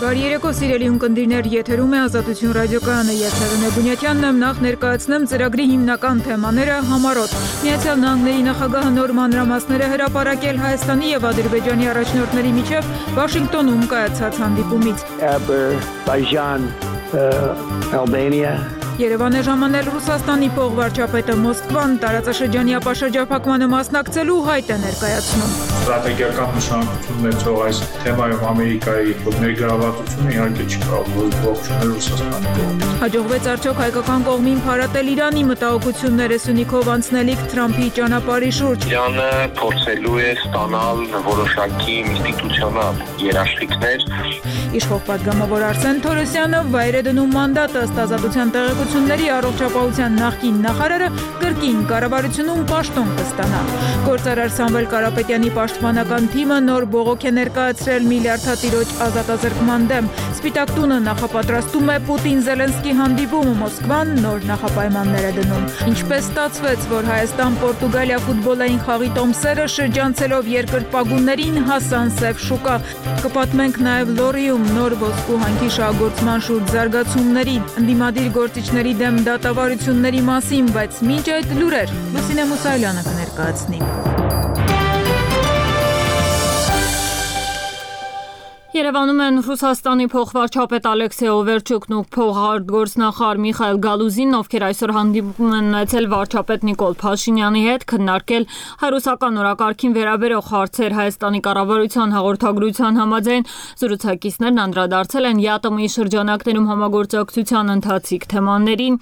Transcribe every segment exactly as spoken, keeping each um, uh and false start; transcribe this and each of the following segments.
Բարի երեկո, սիրելի ունկնդիրներ, եթերում է Ազատություն ռադիոկայանը, ես Հեղինե Բունյաթյանն եմ, նախ ներկայացնեմ ծրագրի հիմնական թեմաները համառոտ։ Միացյալ Նահանգների նախագահը նոր մանրամասներ է հրապարակել Հայաստանի եւ Ադրբեջանի առաջնորդների միջև Վաշինգտոնում կայացած հանդիպումից։ Azerbaijan, Albania Երևան է ժամանել Ռուսաստանի փոխվարչապետը Մոսկվան տարածաշրջանի ապաշրջափակմանը մասնակցելու հայտ է ներկայացնում։ Ստրատեգիական նշանակություն ունեցող այս թեմայում Ամերիկայի ներգրավվածությունը իհարկե չի կարող ողջունել Ռուսաստանի կողմից։ Հաջողվեց արդյոք հայկական կողմին փարատել Իրանի մտահոգությունները Սյունիքով անցնելիք Թրամփի ճանապարհի շուրջ։ Իրանը փորձելու է ստանալ որոշակի ինստիտուցիոնալ երաշխիքներ։ Իշխող պատգամավոր Արսեն Թորոսյանը վայր է դնում մանդատը ըստ Ազատության տեղեկությունների առողջապահության նախկին նախարարը կրկին կառավարությունում պաշտոն կստանա։ Գործարար Սամվել Կարապետյանի պաշտպանական թիմը նոր բողոք է ներկայացրել միլիարդատիրոջ ազատազրկման դեմ։ Սպիտակ տունը նախապատրաստում է Պուտին-Զելենսկի հանդիպումը Մոսկվան նոր նախապայմաններ է դնում։ Ինչպես ստացվեց, որ Հայաստան-Պորտուգալիա ֆուտբոլային խաղի տոմսերը շրջանցելով երկրպագուներին հասան սև շուկա։ Կպատմենք նաև Լորիում նոր ոսկու հանքի շահագործման շուրջ զարգացումների, ընդդիմադիր գործիչների դեմ դատավարությունների մասին, բայց մինչ այդ լուրեր Լուսինե Մուսայելյանը կներկայացնի։ Երևանում են Ռուսաստանի փոխվարչապետ Ալեքսեյ Օվերչուկն ու փոխարտգործնախարար Միխայիլ Գալուզինն, ովքեր այսօր հանդիպում են ունեցել վարչապետ Նիկոլ Փաշինյանի հետ, քննարկել հայ-ռուսական օրակարգին վերաբերող հարցեր։ Հայաստանի կառավարության հաղորդագրության համաձայն զրուցակիցներն անդրադարձել են ԵԱՏՄ-ի շրջանակներում համագործակցության ընթացիկ թեմաներին,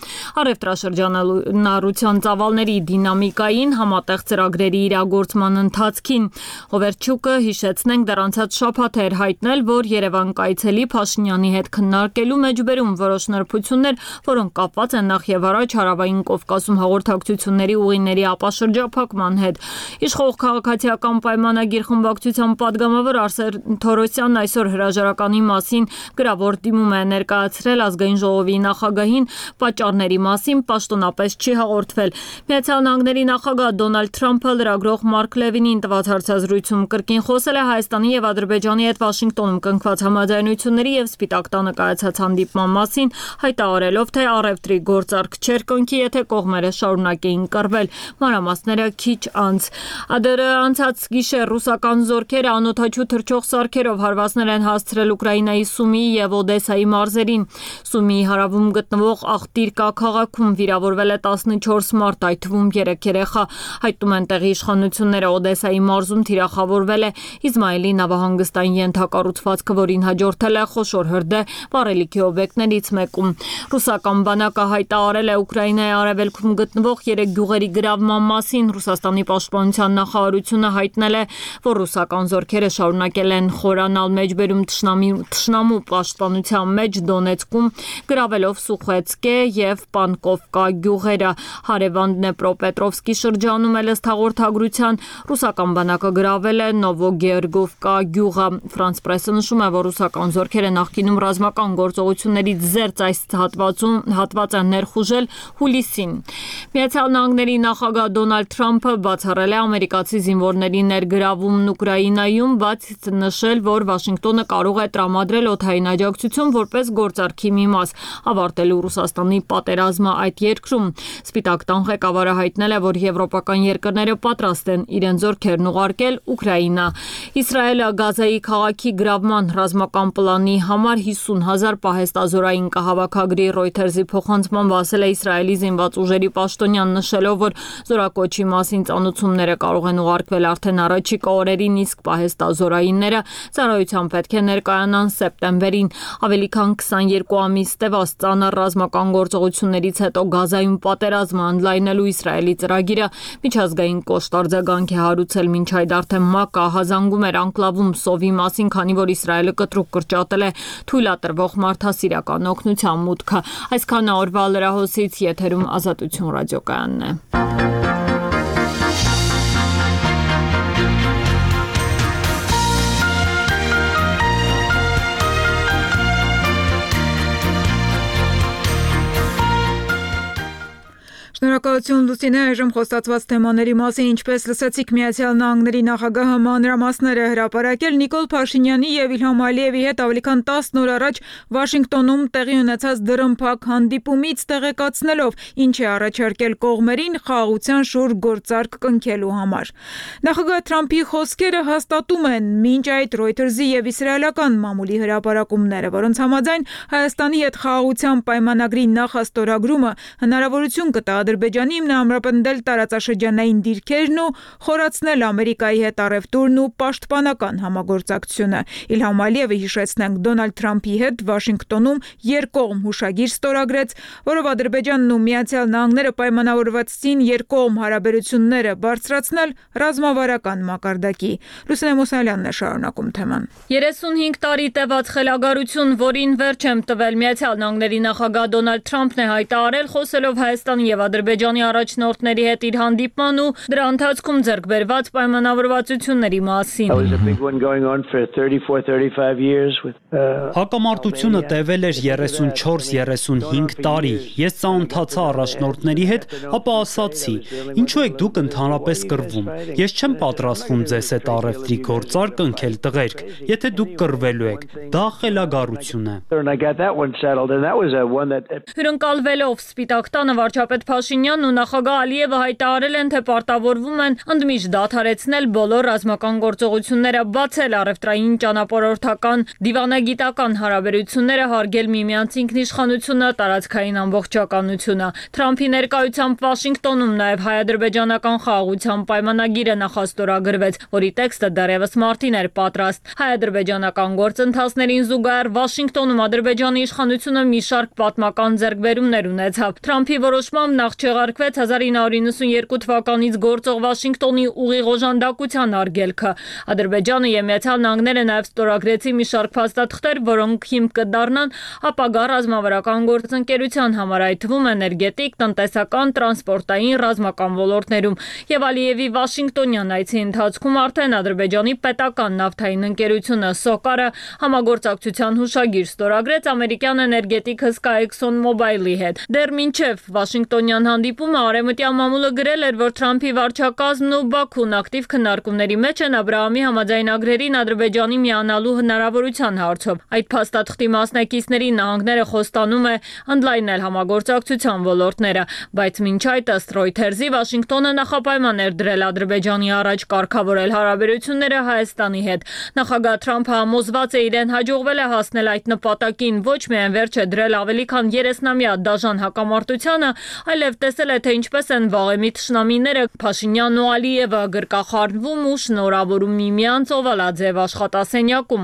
առևտրաշրջանառության ծավալների դինամիկային, համատեղ ծրագրերի իրագործման ընթացքին։ Օվերչուկը, հիշեցնենք, դեռ անցած շաբաթ էր հայտնել, որ Երևան կայցելի Փաշինյանի հետ քննարկելու մեջբերում որոշ նրբություններ, որոնք կապված են նախ եւ առաջ Հարավային Կովկասում հաղորդակցությունների ուղիների ապաշրջափակման հետ։ Իշխող քաղաքացիական պայմանագիր խմբակցության պատգամավոր Արսեն Թորոսյանն այսօր հրաժարականի մասին գրավոր դիմում է ներկայացրել ազգային ժողովի նախագահին, պատճառների մասին պաշտոնապես չի հաղորդվել։ Միացյալ Նահանգների նախագահ Դոնալդ Թրամփը լրագրող Մարկ Լևինին տված հարցազրույցում կրկին խոսել է Հայաստանի եւ Ադրբեջանի հետ Վաշինգտոնում կնքված համաձայնությունների եւ Սպիտակ տանը կայացած հանդիպման մասին, հայտարարելով, թե առևտրի գործարք չէր կնքի, եթե կողմերը շարունակեին կռվել։ Մանրամասները քիչ անց։ Ադերը անցած գիշեր ռուսական զորքերը անօդաչու թռչող սարքերով հարվածներ են հասցրել Ուկրաինայի Սումիի եւ Օդեսայի մարզերին։ Սումիի հարավում գտնվող Ախտիրկա քաղաքում վիրավորվել է տասնչորս մարդ, այդ թվում երեք երեխա։ Հայտնում են տեղի իշխանությունները, Օդեսայի մարզում թիրախավորվել է Իզմայելի նավահանգստային ենթակառուցվածքը, որին հաջորդել է խոշոր հրդեհ վառելիքի օբյեկտներից մեկում։ Ռուսական բանակը հայտարարել է Ուկրաինայի արևելքում գտնվող երեք գյուղերի գրավման մասին։ Ռուսաստանի պաշտպանության նախարարությունը հայտնել է, որ ռուսական զորքերը շարունակել են խորանալ մեջբերում թշնամու պաշտպանության մեջ Դոնեցկում, գրավելով Սուխեցկե եւ Պանկովկա գյուղերը։ Հարևան Դնեպրոպետրովսկի շրջանում էլ ըստ հաղորդագրության ռուսական բանակը գրավել է Նովոգեորգովկա գյուղը։ Ֆրանս պրեսը նշում է, որ ռուսական զորքերը նախկինում ռազմական գործողություններից զերծ այս հատվածում հատված են ներխուժել հուլիսին։ Միացյալ Նահանգների նախագահ Դոնալդ Թրամփը բացառել է ամերիկացի զինվորների ներգրավումն Ուկրաինայում, բայց նշել, որ Վաշինգտոնը կարող է տրամադրել օդային աջակցություն որպես գործարքի մի մաս, ավարտելու Ռուսաստանի պատերազմը այդ երկրում։ Սպիտակ տան ղեկավարը հայտնել է, որ եվրոպական երկրները պատրաստ են իրենց զորքերն ուղարկել Ուկրաինա։ Իսրայելը Գազայի քաղաքի գրավման ռազմական պլանի համար հիսուն հազար պահեստազորային կհավաքագրի Reuters-ի փոխանցման ասել է Իսրայելի զինված ուժերի պաշտոնյան, նշելով, որ զորակոչի մասին ծանոթությունները կարող են ուղարկվել արդեն առաջիկա օրերին, իսկ պահեստազորայինները ծառայության պետք է ներկայանան սեպտեմբերին։ Ավելի քան քսաներկու ամիս տևած ծանր ռազմական գործողություններից հետո Գազայում պատերազմը ընդլայնելու Իսրայելի ծրագիրը միջազգային կոշտ արձագանք է հարուցել, մինչ այդ արդեն ՄԱԿ-ը ահազանգում էր անկլավում սովի մասին, քանի որ Իսրայելը կտրուկ կրճատել է թույլատրվող մարդասիրական օգնության մուտքը։ Այսքանը օրվա լրահոսից, եթերում Ազատություն ռադիոկայանն է։ Շնորհակալություն Լուսինե, այժմ խոստացված թեմաների մասին, ինչպես լսեցիք, Միացյալ Նահանգների նախագահը մանրամասներ է հրապարակել Նիկոլ Փաշինյանի եւ Իլհամ Ալիևի հետ ավելի քան տասն օր առաջ Վաշինգտոնում տեղի ունեցած դրըմփակ հանդիպումից տեղեկացնելով, ինչ է առաջարկել կողմերին խաղաղության շուրջ գործարք կնքելու համար։ Նախագահ Թրամփի խոսքերը հաստատում են մինչ այդ Reuters-ի եւ իսրայելական մամուլի հրապարակումները, որոնց համաձայն Հայաստանի հետ խաղաղության պայմանագրի նախաստորագրումը հնարավորություն կտա Ադրբեջանին ամրապնդել տարածաշրջանային դիրքերն ու խորացնել Ամերիկայի հետ առևտուրն ու պաշտպանական համագործակցությունը։ Իլհամ Ալիևը, հիշեցնենք, Դոնալդ Թրամփի հետ Վաշինգտոնում երկկողմ հուշագիր ստորագրեց, որով Ադրբեջանն ու Միացյալ Նահանգները պայմանավորվածին երկկողմ հարաբերությունները բարձրացնել ռազմավարական մակարդակի։ Լուսինե Մուսալյանն է շարունակում թեման։ երեսունհինգ տարի տևած խելագարություն, որին վերջ եմ տվել Միացյալ Նահանգների նախագահ Դոնալդ Թրամփն է հայտարարել, խոսելով Հայաստանի եւ Ադրբեջանի առաջնորդների հետ իր հանդիպման ու դրա ընթացքում ձեռք բերված պայմանավորվածությունների մասին։ Հակամարտությունը տևել էր երեսունչորս երեսունհինգ տարի։ Ես ծանոթացա առաջնորդների հետ, ապա ասացի. «Ինչու եք դուք ընդհանրապես կռվում։ Ես չեմ պատրաստվում ձեզ հետ առևտրի գործարք կնքել տղերք, եթե դուք կռվելու եք։ Դա խելագարություն է»։ Հյուրընկալվելով Սպիտակ տանը վարչապետ Փաշինյանն ու նախագահ Ալիևը հայտարարել են, թե պարտավորվում են ընդմիշտ դադարեցնել բոլոր ռազմական գործողությունները, բացել առևտրային ճանապարհորդական, դիվանագիտական հարաբերությունները, հարգել միմյանց ինքնիշխանությունը, տարածքային ամբողջականությունը։ Թրամփի ներկայությամբ Վաշինգտոնում նաև հայ-ադրբեջանական խաղաղության պայմանագիրը նախաստորագրվեց, որի տեքստը դեռևս մարտին էր պատրաստ։ Հայ-ադրբեջանական գործընթացներին զուգահեռ Վաշինգտոնում Ադրբեջանի իշխանությունը մի շարք պատմական ձեռքբերումներ ունեցավ։ Թրամփի որոշմամբ նախ չեղարկվեց հազար ինը հարյուր նվաթ թվականից գործող Վաշինգտոնի ուղիղ օժանդակության արգելքը։ Ադրբեջանը եւ Միացյալ Նահանգները նաև ստորագրեցին մի շարք փաստաթղթեր, որոնք հիմք կդառնան ապագա ռազմավարական գործընկերության համար, այդ թվում էներգետիկ, տնտեսական, տրանսպորտային, ռազմական ոլորտներում։ Եվ Ալիևի Վաշինգտոնյան այցի ընթացքում արդեն Ադրբեջանի պետական նավթային ընկերությունը Սոկարը համագործակցության հուշագիր ստորագրեց ամերիկյան էներգետիկ հսկա Exxon Mobil-ի հետ։ Դեռ մինչև Վաշինգտոնյան հանդիպումը արևմտյան մամուլը գրել էր, որ Թրամփի վարչակազմն ու Բաքուն ակտիվ քննարկումների մեջ են Աբրահամի համաձայնագրերին Ադրբեջանի միանալու հնարավորության հարցով։ Այդ փաստաթղթի մասնակիցների նահանգները խոստանում է ընդլայնել համագործակցության ոլորտները, բայց մինչ այդ ըստ Reuters-ի Վաշինգտոնը նախապայման էր դրել Ադրբեջանի առաջ կարգավորել հարաբերությունները Հայաստանի հետ։ Նախագահ Թրամփը համոզված է իրեն հաջողվել է հասնել այդ նպատակին, ոչ միայն վերջ է դրել ավելի քան երեսնամյա դաժան հակամարտությանը, այլև տեսել է, թե ինչպես են վաղեմի թշնամիները Փաշինյանն ու Ալիևը գրկախառնվում ու շնորհավորում միմյանց օվալաձև աշխատասենյակում։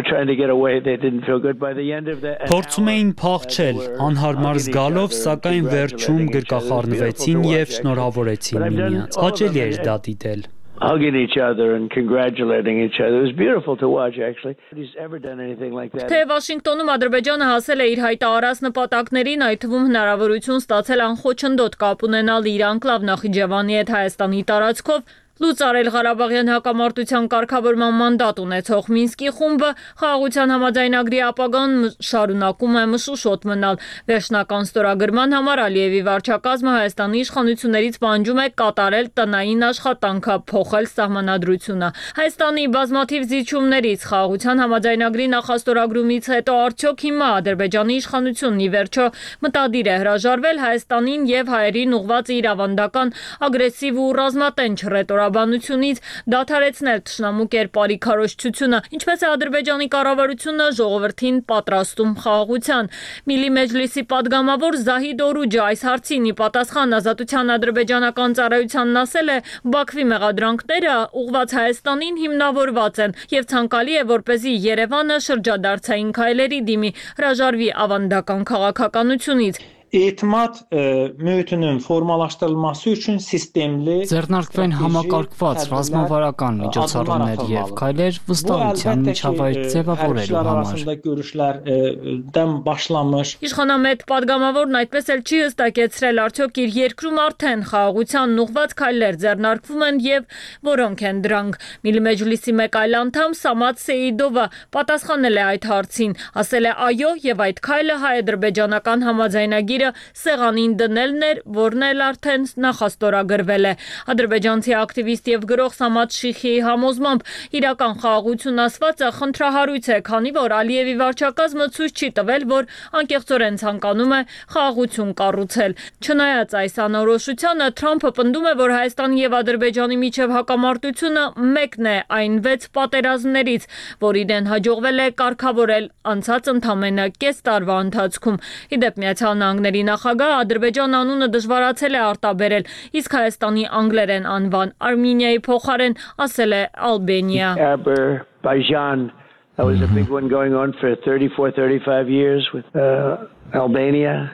Փորձում էին փախչել, անհարմար զգալով, սակայն վերջում գրկախառնվեցին եւ շնորհավորեցին միմյանց։ Հաճելի էր դա դիտել։ Hugging each other and congratulating each other. It was beautiful to watch, actually. He's ever done anything like that. Թե Վաշինգտոնում Ադրբեջանը հասել է իր հայտարարած նպատակներին, այդ թվում հնարավորություն ստացել անխոչնդոտ կապ ունենալ իր անկլավ Նախիջևանի հետ Հայաստանի տարածքով, լուծարել Ղարաբաղյան հակամարտության կարգավորման մանդատ ունեցող Մինսկի խումբը, խաղաղության համաձայնագրի ապագան շարունակում է մշուշոտ մնալ։ Վերջնական ստորագրման համար Ալիևի վարչակազմը Հայաստանի իշխանություններից պահանջում է կատարել տնային աշխատանքը, փոխել սահմանադրությունը։ Հայաստանի բազմաթիվ զիջումներից խաղաղության համաձայնագրի նախաստորագրումից հետո արդյոք հիմա Ադրբեջանի իշխանությունն ի վերջո մտադիր է հրաժարվել Հայաստանին եւ հայերին ուղղված իր ավանդական ագրեսիվ ու ռազմատենչ ռետորաբանությունից, դադարեցնել թշնամու կերպարի քարոզչությունը, ինչպես է Ադրբեջանի կառավարությունը ժողովրդին պատրաստում խաղաղության։ Միլի Մեջլիսի падգամավոր Զահիդ Օրուջը այս հարցին ի պատասխան Ազատության ադրբեջանական ծառայությանն ասել է, Բաքվի մեղադրանքները ուղղված Հայաստանին հիմնավորված են եւ ցանկալի է, որպեսզի Երևանը շրջադարձային քայլերի դիմի, հրաժարվի ավանդական քաղաքականությունից։ Eğitimat mühitinin formalaştırılması üçün sistemli ձեռնարկվեն համակարգված ռազմավարական միջոցառումներ եւ քայլեր վստահության միջավայր ձևավորելու համար։ görüşlərdən başlamış։ Իշխանամետ падգամավորն այդպես էլ չի հստակեցրել, արդյոք իր երկրում արդեն խաղաղության ուղղված քայլեր ձեռնարկվում են եւ որոնք են դրանք։ Միլի Մեջլիսի մեկ այլ անդամ Սամադ Սեիդովը պատասխանել է այդ հարցին, ասել է այո եւ այդ քայլը հայ-ադրբեջանական համաձայնագիր պայմանագիրը սեղանին դնելն էր, որն էլ արդեն նախաստորագրվել է։ Ադրբեջանցի ակտիվիստ եւ գրող Սամադ Շիխիի համոզմամբ իրական խաղաղություն ասվածը խնդրահարույց է, քանի որ Ալիևի վարչակազմը ցույց չի տվել, որ անկեղծորեն ցանկանում է խաղաղություն կառուցել։ Չնայած այս անորոշությանը, Թրամփը պնդում է, որ Հայաստանի եւ Ադրբեջանի միջև հակամարտությունը մեկն է այն վեց պատերազմներից, որ իրեն հաջողվել է կարգավորել անցած ընդամենը կես տարվա ընթացքում։ Իդեպ Միացյալ Նահանգների նախագահ Ադրբեջան անունը դժվարացել է արտաբերել, իսկ Հայաստանի անգլերեն անվան Armenia-ի փոխարեն ասել է Albania. Azerbaijan, that was a big one going on for thirty-four thirty-five years with uh, Albania.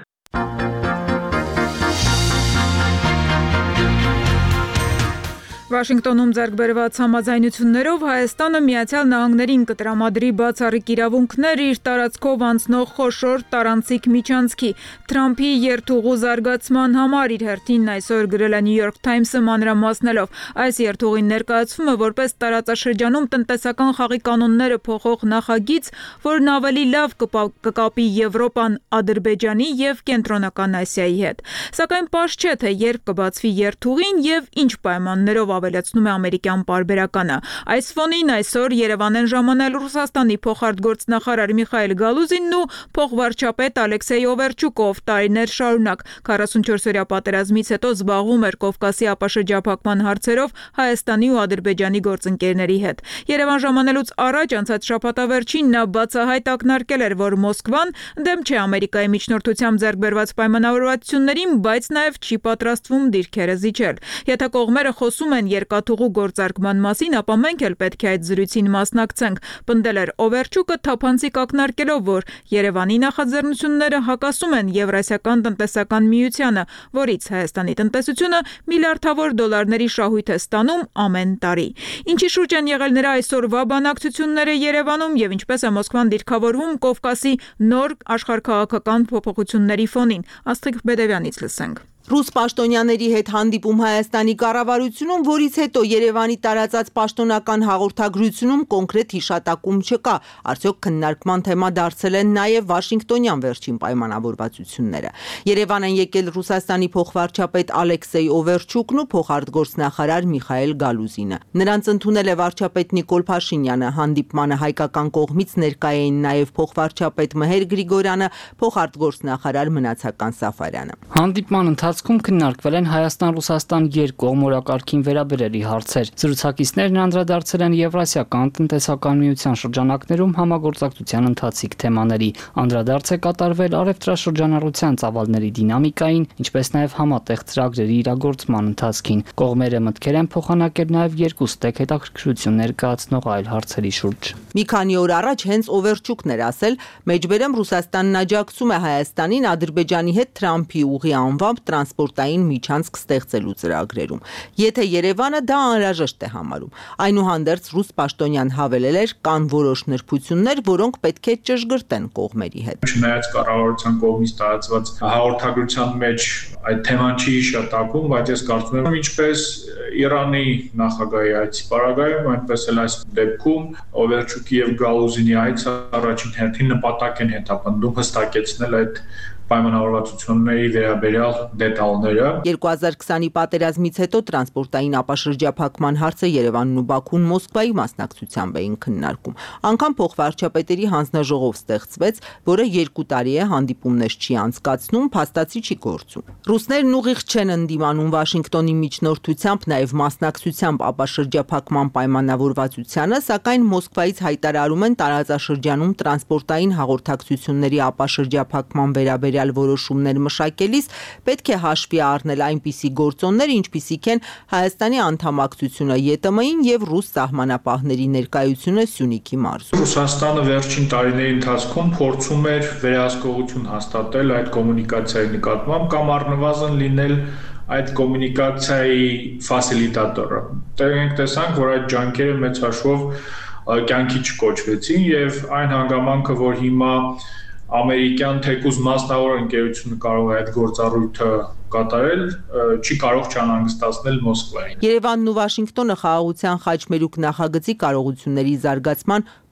Վաշինգտոնում ձեռք բերված համաձայնություններով Հայաստանը Միացյալ Նահանգներին կտրամադրի բացառիկ իրավունքներ իր տարածքով անցնող խոշոր տարանցիկ միջանցքի։ Թրամփի երթուղու զարգացման համար իր հերթին այսօր գրել է New York Times-ը մանրամասնելով։ Այս երթուղին ներկայացվում է որպես տարածաշրջանում տնտեսական խաղի կանոնները փոխող նախագիծ, որն ավելի լավ կկապի Եվրոպան Ադրբեջանի եւ Կենտրոնական Ասիայի հետ։ Սակայն պարզ չէ, թե երբ կբացվի երթուղին եւ ինչ պայմաններով, ավելացնում է ամերիկյան պարբերականը։ Այս ֆոնին այսօր Երևան են ժամանել Ռուսաստանի փոխարտգործնախարար Միխայել Գալուզինն ու փոխվարչապետ Ալեքսեյ Օվերչուկով տարիներ շարունակ։ քառասունչորսօրյա պատերազմից հետո զբաղվում էր Կովկասի ապաշրջափակման հարցերով Հայաստանի ու Ադրբեջանի գործընկերների հետ։ Երևան ժամանելուց առաջ անցած շաբաթավերջին նա բացահայտ ակնարկել էր, որ Մոսկվան դեմ չէ Ամերիկայի միջնորդությամբ ձեռք բերված պայմանավորվածություններին, բայց նաև չի պատրաստվում դիրքերը զիջել։ Եթե կողմերը խոսում են երկաթուղու գործարկման մասին, ապա մենք էլ պետք է այդ զրույցին մասնակցենք, պնդել էր Օվերչուկը թափանցիկ ակնարկելով, որ Երևանի նախաձեռնությունները հակասում են Եվրասիական տնտեսական միությանը, որից Հայաստանի տնտեսությունը միլիարդավոր դոլարների շահույթ է ստանում ամեն տարի։ Ինչի շուրջ են եղել նրա այսօրվա բանակցությունները Երևանում եւ ինչպես է Մոսկվան դիրքավորվում Կովկասի նոր աշխարհքաղաքական փոփոխությունների ֆոնին, Աստղիկ Բեդևյանից լսենք։ Ռուս պաշտոնյաների հետ հանդիպում Հայաստանի կառավարությունում, որից հետո Երևանի տարածած պաշտոնական հաղորդագրությունում կոնկրետ հիշատակում չկա, արդյոք քննարկման թեմա դարձել են նաև Վաշինգտոնյան վերջին պայմանավորվածությունները։ Երևան են եկել Ռուսաստանի փոխվարչապետ Ալեքսեյ Օվերչուկն ու փոխարտգործնախարար Միխայել Գալուզինը։ Նրանց ընդունել է վարչապետ Նիկոլ Փաշինյանը, հանդիպմանը հայկական կողմից ներկա էին նաև փոխվարչապետ Մհեր Գրիգորյանը, փոխարտգործնախարար Մնացական Սաֆարյանը։ Հանդիպման ընթացքում քննարկվել են Հայաստան-Ռուսաստան երկկողմ օրակարգին վերաբերելի հարցեր։ Զրուցակիցներն անդրադարձել են Եվրասիական տնտեսական միության շրջանակներում համագործակցության ընթացիկ թեմաների։ Անդրադարձ է կատարվել առևտրաշրջանառության ծավալների դինամիկային, ինչպես նաև համատեղ ծրագրերի իրագործման ընթացքին։ Կողմերը մտքեր են փոխանակել նաև երկուստեք հետաքրքրություն ներկայացնող այլ հարցերի շուրջ։ Մի քանի օր առաջ հենց Օվերչուկն էր ասել, մեջբերեմ Ռուսաստանն աջակցում է Հայաստանին Ադրբեջանի հետ Թրամփի ուղի անվամբ տրանսպորտային միջանցք ստեղծելու ծրագրերում։ Եթե Երևանը դա անհրաժեշտ է համարում։ Այնուհանդերձ ռուս պաշտոնյան հավելել էր, կան որոշ նրբություններ, որոնք պետք է ճշգրտեն կողմերի հետ։ Չնայած կառավարության կողմից տարածված հաղորդագրության մեջ այդ թեման չի հիշատակում, բայց ես կարծում եմ, ինչպես Իրանի նախագահի այցի պարագայում, այնպես էլ այս դեպքում Օվերչուկի եւ Գալուզինի այցը առաջին հերթին նպատակ են հետապնդում հստակեցնել այդ պայմանավորվածությունների վերաբերյալ դետալները։ երկու հազար քսանի պատերազմից հետո տրանսպորտային ապաշրջափակման հարցը Երևանն ու Բաքուն Մոսկվայի մասնակցությամբ էին քննարկում։ Անգամ փոխվարչապետերի հանձնաժողով ստեղծվեց, որը երկու տարի է հանդիպումներ չի անցկացնում, փաստացի չի գործում։ Ռուսներն ուղիղ չեն ընդդիմանում Վաշինգտոնի միջնորդությամբ, նաև մասնակցությամբ ապաշրջափակման պայմանավորվածությանը, սակայն Մոսկվայից հայտարարում են տարածաշրջանում տրանսպորտային հաղորդակցությունների ապաշրջափակման վերաբերյալ որոշումներ մշակելիս պետք է հաշվի առնել այնպիսի գործոններ, ինչպիսիք են Հայաստանի անդամակցությունը ԵՏՄ-ին եւ ռուս սահմանապահների ներկայությունը Սյունիքի մարզում։ Ռուսաստանը վերջին տարիների ընթացքում փորձում էր վերահսկողություն հաստատել այդ կոմունիկացիայի նկատմամբ կամ առնվազն լինել այդ կոմունիկացիայի ֆասիլիտատորը։ Մենք տեսանք, որ այդ ջանքերը մեծ հաշվով կյանքի չկոչվեցին եւ այն հանգամանքը, որ հիմա ամերիկյան թեկուզ մասնավոր ընկերությունը կարող է այդ գործառույթը կատարել, չի կարող չանհանգստացնել Մոսկվային։ Երևանն ու Վաշինգտոնը խաղաղության խաչմերուկ նախագծի կարողությունների զարգացման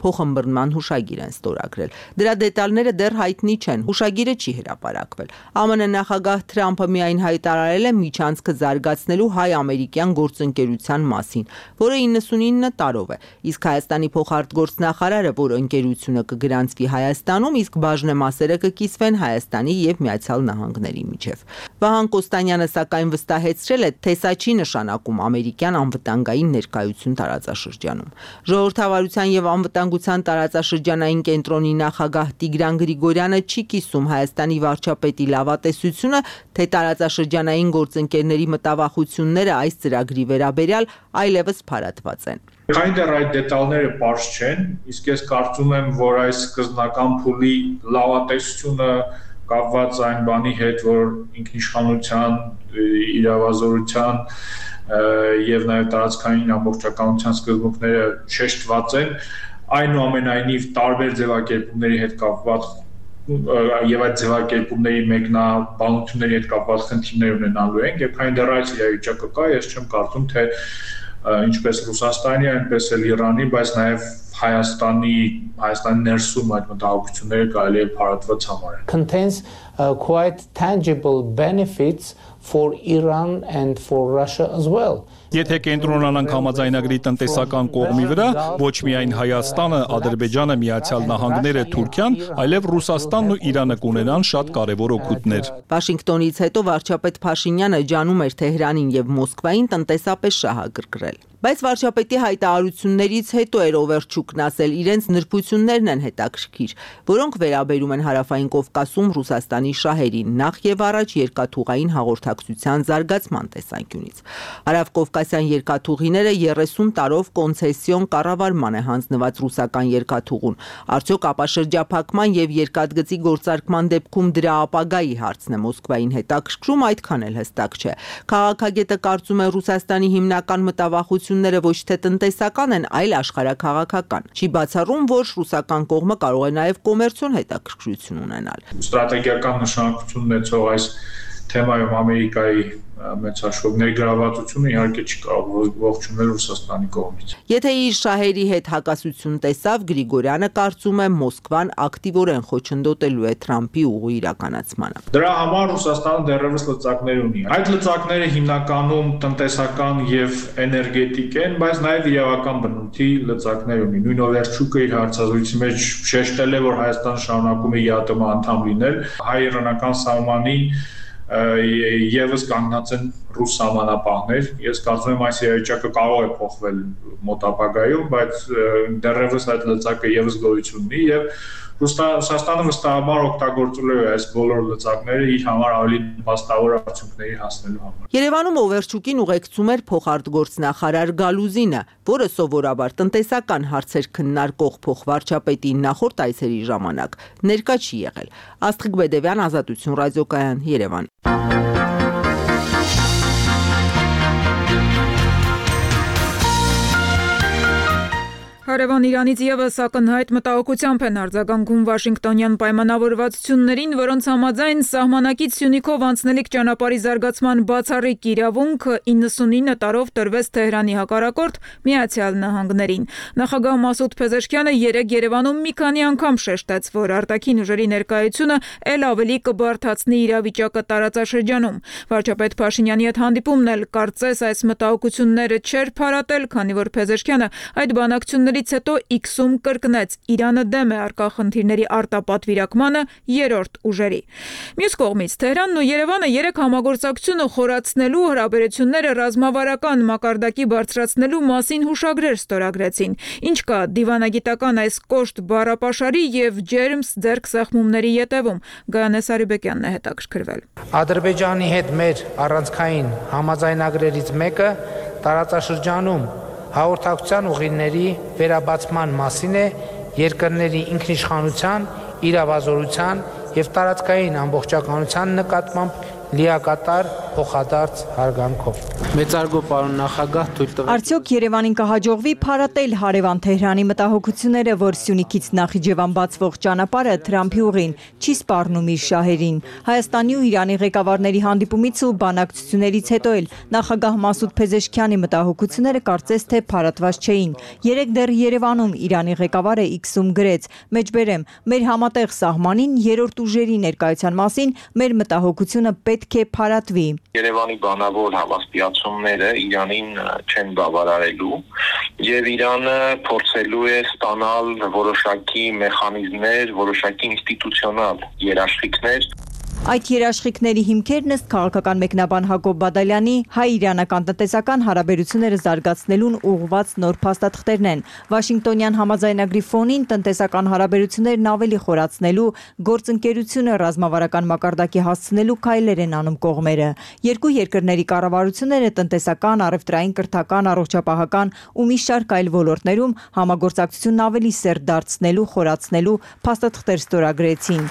փոխըմբռնման հուշագիր են ստորագրել։ Դրա դետալները դեռ հայտնի չեն, հուշագիրը չի հրապարակվել։ ԱՄՆ նախագահ Թրամփը միայն հայտարարել է միջանցքը զարգացնելու հայ-ամերիկյան գործընկերության մասին, որը իննսունինը տարով է, իսկ Հայաստանի փոխարտգործնախարարը, որ ընկերությունը կգրանցվի Հայաստանում, իսկ բաժնեմասերը կկիսվեն Հայաստանի եւ Միացյալ Նահանգների միջև։ Վահան Կոստանյանը սակայն վստահեցրել է, թե սա չի նշանակում ամերիկյան անվտանգային ներկայություն տարածաշրջանում։ Ժողովրդավարության եւ անվտանգության տարածաշրջանային կենտրոնի նախագահ Տիգրան Գրիգորյանը չի կիսում Հայաստանի վարչապետի լավատեսությունը, թե տարածաշրջանային գործընկերների մտավախությունները այս ծրագրի վերաբերյալ այլևս փարատված են։ Քանի դեռ այդ դետալները պարզ չեն, իսկ ես կարծում եմ, որ այս սկզբնական փուլի լավատեսությունը կապված այն բանի հետ, որ ինքնիշխանության, իրավազորության եւ նաեւ տարածքային ամբողջականության սկզբունքները շեշտված են, այնուամենայնիվ տարբեր ձևակերպումների հետ կապված եւ այդ ձևակերպումների մեկնաբանությունների հետ կապված խնդիրներ ունենալու ենք, եւ քանի դեռ այս իրավիճակը կա, ես չեմ կարծում, թե ինչպես Ռուսաստանի, այնպես էլ Իրանի, բայց նաեւ Հայաստանի, Հայաստանի ներսում այդ մտահոգությունները կարելի է փարատված համարել։ Contains uh, quite tangible benefits for Iran and for Russia as well. Եթե կենտրոնանանք համաձայնագրի տնտեսական կողմի վրա, ոչ միայն Հայաստանը, Ադրբեջանը, Միացյալ Նահանգները, Թուրքիան, այլև Ռուսաստանն ու Իրանը կունենան շատ կարևոր օգուտներ։ Վաշինգտոնից հետո վարչապետ Փաշինյանը ջանում էր Թեհրանին եւ Մոսկվային տնտեսապես շահագրգռել։ Բայց վարչապետի հայտարարություններից հետո էր Օվերչուկն ասել, իրենց նրբություններն են հետաքրքիր, որոնք վերաբերում են Հարավային Կովկասում Ռուսաստանի շահերին, նախ եւ առաջ երկաթուղային հաղորդակցության զարգացման տեսանկյունից։ Հարավկովկասյան երկաթուղիները երեսուն տարով կոնցեսիոն կառավարման է հանձնված ռուսական երկաթուղուն։ Արդյոք ապաշրջափակման եւ երկաթգծի գործարկման դեպքում դրա ապագայի հարցն է Մոսկվային հետաքրքրում, այդքան էլ հստակ չէ։ Քաղաքագետը կարծում է Ռուսաստանի հիմնական մտավախությունները ոչ թե տնտեսական են, այլ աշխարհաքաղաքական։ Չի բացառում, որ ռուսական կողմը կարող է նաև կոմերցիոն հետաքրքրություն ունենալ։ Ստրատեգիական նշանակություն ունեցող այս թեմայում Ամերիկայի մեծ հաշվով ներգրավվածությունը իհարկե չի կարող ողջունել Ռուսաստանի կողմից։ Եթե իր շահերի հետ հակասություն տեսավ, Գրիգորյանը կարծում է Մոսկվան ակտիվորեն խոչընդոտելու է Թրամփի ուղու իրականացմանը։ Դրա համար Ռուսաստանը դեռևս լծակներ ունի։ Այդ լծակները հիմնականում տնտեսական եւ էներգետիկ են, բայց նաեւ իրավական բնույթի լծակներ ունի։ Նույն Օվերչուկը իր հարցազրույցի մեջ շեշտել է, որ Հայաստանը շարունակում է ԵԱՏՄ անդամ լինել, հայ-իրանական սահմանին եւս կանգնած են ռուս սահմանապահներ։ Ես կարծում եմ այս իրավիճակը կարող է փոխվել մոտ ապագայում, բայց դեռևս այդ լծակը եւս գոյություն ունի եւ Ռուսաստանը վստահաբար օգտագործելու է այս բոլոր լծակները իր համար ավելի նպաստավոր արդյունքների հասնելու համար։ Երևանում Օվերչուկին ուղեկցում էր փոխարտգործնախարար Գալուզինը, որը սովորաբար տնտեսական հարցեր քննարկող փոխվարչապետի նախորդ այցերի ժամանակ ներկա չի եղել։ Աստղիկ Բեդևյան, Ազատություն ռադիոկայան, Երևան։ Հարևան Իրանից եւս ակնհայտ մտահոգությամբ են արձագանքում Վաշինգտոնյան պայմանավորվածություններին, որոնց համաձայն սահմանակից Սյունիքով անցնելիք ճանապարհի զարգացման բացառիկ իրավունքը իննսունինը տարով տրվեց Թեհրանի հակառակորդ Միացյալ Նահանգներին։ Նախագահ Մասուդ Փեզեշքյանը երեկ Երևանում մի քանի անգամ շեշտեց, որ արտաքին ուժերի ներկայությունը ել ավելի կբարդացնի իրավիճակը տարածաշրջանում։ Վարչապետ Փաշինյանի հետ հանդիպումն էլ կարծես այս մտահոգությունները չէր փարատել, քանի որ Փեզեշքյանը այդ բանակցությունների հետո X-ում կրկնեց Իրանը դեմ է առկա խնդիրների արտապատվիրակմանը երրորդ ուժերի։ Մյուս կողմից Թեհրանն ու Երևանը երեք համագործակցությունը խորացնելու, հրաբերությունները ռազմավարական մակարդակի բարձրացնելու մասին հուշագրեր ստորագրեցին։ Ինչ կա դիվանագիտական այս կոշտ բառապաշարի եւ ջերմ ձեռքսեղմումների ետևում։ Գայանե Սարիբեկյանն է հետաքրքրվել։ Ադրբեջանի հետ մեր առանցքային համաձայնագրերից մեկը տարածաշրջանում հաղորդակցության ուղիների վերաբացման մասին է երկրների ինքնիշխանության, իրավազորության եւ տարածքային ամբողջականության նկատմամբ լիակատար փոխադարձ հարգանքով։ Մեծարգո պարոն նախագահ, թույլ տվեք։ Արդյոք Երևանին կհաջողվի փարատել հարևան-Թեհրանի մտահոգությունները, որ Սյունիքից Նախիջևան բացվող ճանապարհը Թրամփի ուղին չի սպառնում իր շահերին։ Հայաստանի ու Իրանի ղեկավարների հանդիպումից ու բանակցություններից հետո էլ նախագահ Մասուդ Փեզեշքյանի մտահոգությունները կարծես թե փարատված չէին։ Երեք դեռ Երևանում Իրանի ղեկավարը X-ում գրեց. «Մեջբերեմ, մեր համատեղ սահմանին երրորդ ուժերի ներկայության մասին մեր մտահոգությունը պետք է փարատվի»։ Երևանի բանավոր հավաստիացումները Իրանին չեն բավարարելու եւ Իրանը փորձելու է ստանալ որոշակի մեխանիզմներ, որոշակի ինստիտուցիոնալ երաշխիքներ։ Այդ երաշխիքների հիմքերն ըստ քաղաքական մեկնաբան Հակոբ Բադալյանի հայ-իրանական տնտեսական հարաբերությունները զարգացնելուն ուղղված նոր փաստաթղթերն են։ Վաշինգտոնյան համաձայնագրի ֆոնին տնտեսական հարաբերություններն ավելի խորացնելու, գործընկերությունը ռազմավարական մակարդակի հասցնելու քայլեր են անում կողմերը։ Երկու երկրների կառավարությունները տնտեսական, առևտրային, կրթական, առողջապահական ու մի շարք այլ ոլորտներում համագործակցությունն ավելի սերտ դարձնելու, խորացնելու փաստաթղթեր ստորագրեցին։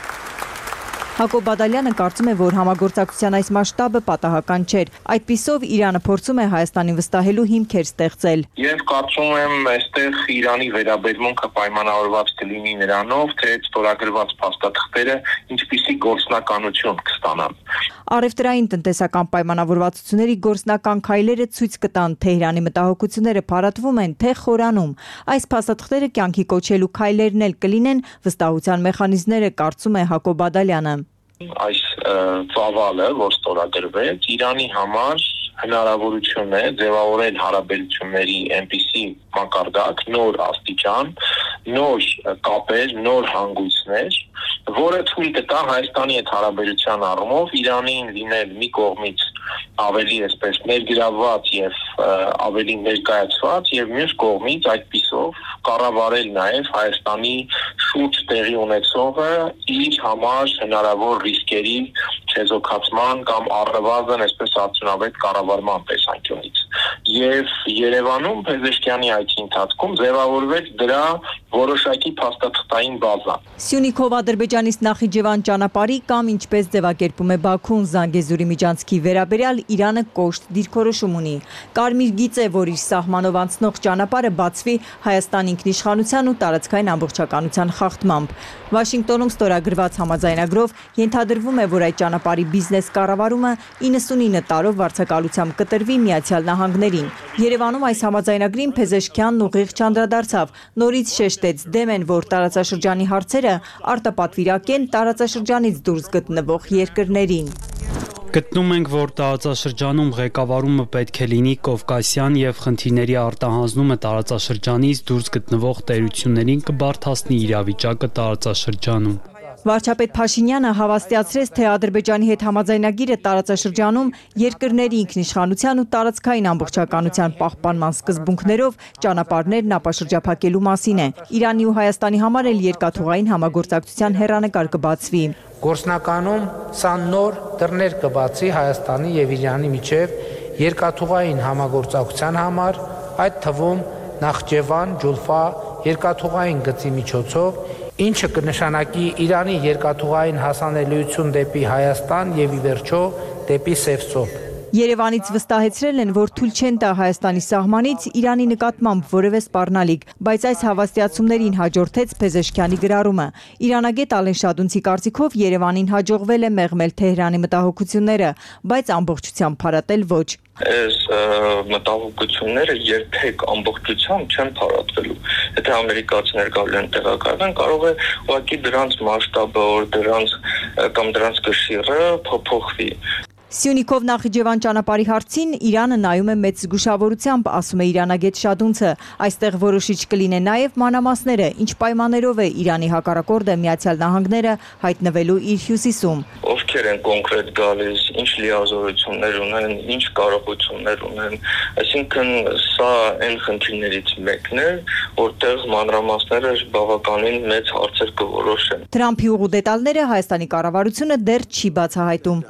Հակոբ Բադալյանը կարծում է, որ համագործակցության այս մասշտաբը պատահական չէր։ Այդպիսով Իրանը փորձում է Հայաստանին վստահելու հիմքեր ստեղծել։ Եվ կարծում եմ, այստեղ Իրանի վերաբերմունքը պայմանավորված կլինի նրանով, թե ստորագրված փաստաթղթերը ինչպիսի գործնականություն կստանան։ Առևտրային տնտեսական պայմանավորվածությունների գործնական քայլերը ցույց կտան Թեհրանի մտահոգությունները փարատվում են, թե խորանում։ Այս փաստաթղթերը կյանքի կոչելու քայլերն էլ կլինեն վստահության մեխանիզմները, կարծում է Հակոբ Բադալյանը։ Այս ծավալը, որ ստորագրվեց, Իրանի համար հնարավորություն է ձևավորել հարաբերությունների այնպիսի մակարդակ, նոր աստիճան, նոր կապեր, նոր հանգույցներ, որը թույլ կտա Հայաստանի հետ հարաբերության առումով Իրանին լինել մի կողմից ավելի այսպես ներգրավված եւ ավելի ներկայացված եւ մյուս կողմից այդպիսով կառավարել նաեւ Հայաստանի շուրջ տեղի ունեցողը իր համար հնարավոր ռիսկերի չեզոքացման կամ առնվազն այսպես արդյունավետ կառավարման տեսանկյունից։ Եվ Երևանում Փեզեշքյանի այցի ընթացքում ձևավորվեց դրա որոշակի փաստաթղթային բազա։ Սյունիքով Ադրբեջանից Նախիջևան ճանապարհի կամ ինչպես ձևակերպում է Բաքուն Զանգեզուրի միջանցքի վերաբերյալ Իրանը կոշտ դիրքորոշում ունի։ Կարմիր գիծ է, որ իր սահմանով անցնող ճանապարհը բացվի Հայաստանի ինքնիշխանության ու տարածքային ամբողջականության խախտմամբ։ Վաշինգտոնում ստորագրված համաձայնագրով ենթադրվում է, որ այդ ճանապարհի բիզնես կառավարումը իննսունինը տարով վարձակալությամբ կտրվի Միացյալ Նահանգներին։ Երևանում այս համաձայնագրին Փեզեշքյանն ուղիղ չանդրադարձավ, նորից շեշտեց դեմ են, որ տարածաշրջանի հարցերը արտապատվիրակեն տարածաշրջանից դուրս գտնվող երկրներին։ Գտնում ենք, որ տարածաշրջանում ղեկավարումը պետք է լինի կովկասյան եւ խնդիրների արտահանձնումը տարածաշրջանից դուրս գտնվող տերություններին կբարդացնի իրավիճակը տարածաշրջանում։ Վարչապետ Փաշինյանը հավաստիացրեց, թե Ադրբեջանի հետ համաձայնագիրը տարածաշրջանում երկրների ինքնիշխանության ու տարածքային ամբողջականության պահպանման սկզբունքներով ճանապարհներն ապաշրջափակելու մասին է։ Իրանի ու Հայաստանի համար էլ երկաթուղային համագործակցության հեռանկար կբացվի։ Գործնականում սա նոր դռներ կբացի Հայաստանի եւ Իրանի միջև երկաթուղային համագործակցության համար, այդ թվում Նախճեվան, Ջուլֆա երկաթուղային գծի միջոցով, ինչը կնշանակի Իրանի երկաթուղային հասանելիություն դեպի Հայաստան եւ ի վերջո դեպի Սևծով։ Երևանից վստահեցրել են, որ թույլ չեն տա Հայաստանի սահմանից Իրանի նկատմամբ որևէ սպառնալիք, բայց այս հավաստիացումներին հաջորդեց Փեզեշքյանի գրառումը։ Իրանագետ Ալեն Շադունցի կարծիքով Երևանին հաջողվել է մեղմել Թեհրանի մտահոգությունները, բայց ամբողջությամբ փարատել ոչ։ Այս մտահոգությունները երբեք ամբողջությամբ չեն փարատվելու։ Եթե ամերիկացիներ գալու են տեղակայվեն, կարող է ուղղակի դրանց մասշտաբը, դրանց կամ դրանց կշիռը փոփոխվի։ Սյունիքով Նախիջևան ճանապարհի հարցին Իրանը նայում է մեծ զգուշավորությամբ, ասում է իրանագետ Շադունցը։ Այստեղ որոշիչ կլինեն նաև մանրամասները, ինչ պայմաններով է Իրանի հակառակորդը Միացյալ Նահանգները հայտնվելու իր հյուսիսում։ Ովքեր են կոնկրետ գալիս, ինչ լիազորություններ ունեն, ինչ կարողություններ ունեն, այսինքն սա այն խնդիրներից մեկն է, որտեղ մանրամասները բավականին մեծ հարցեր կորոշեն։ Թրամփի ուղու դետալները Հայաստանի կառավարությունը դեռ չի բացահայտում։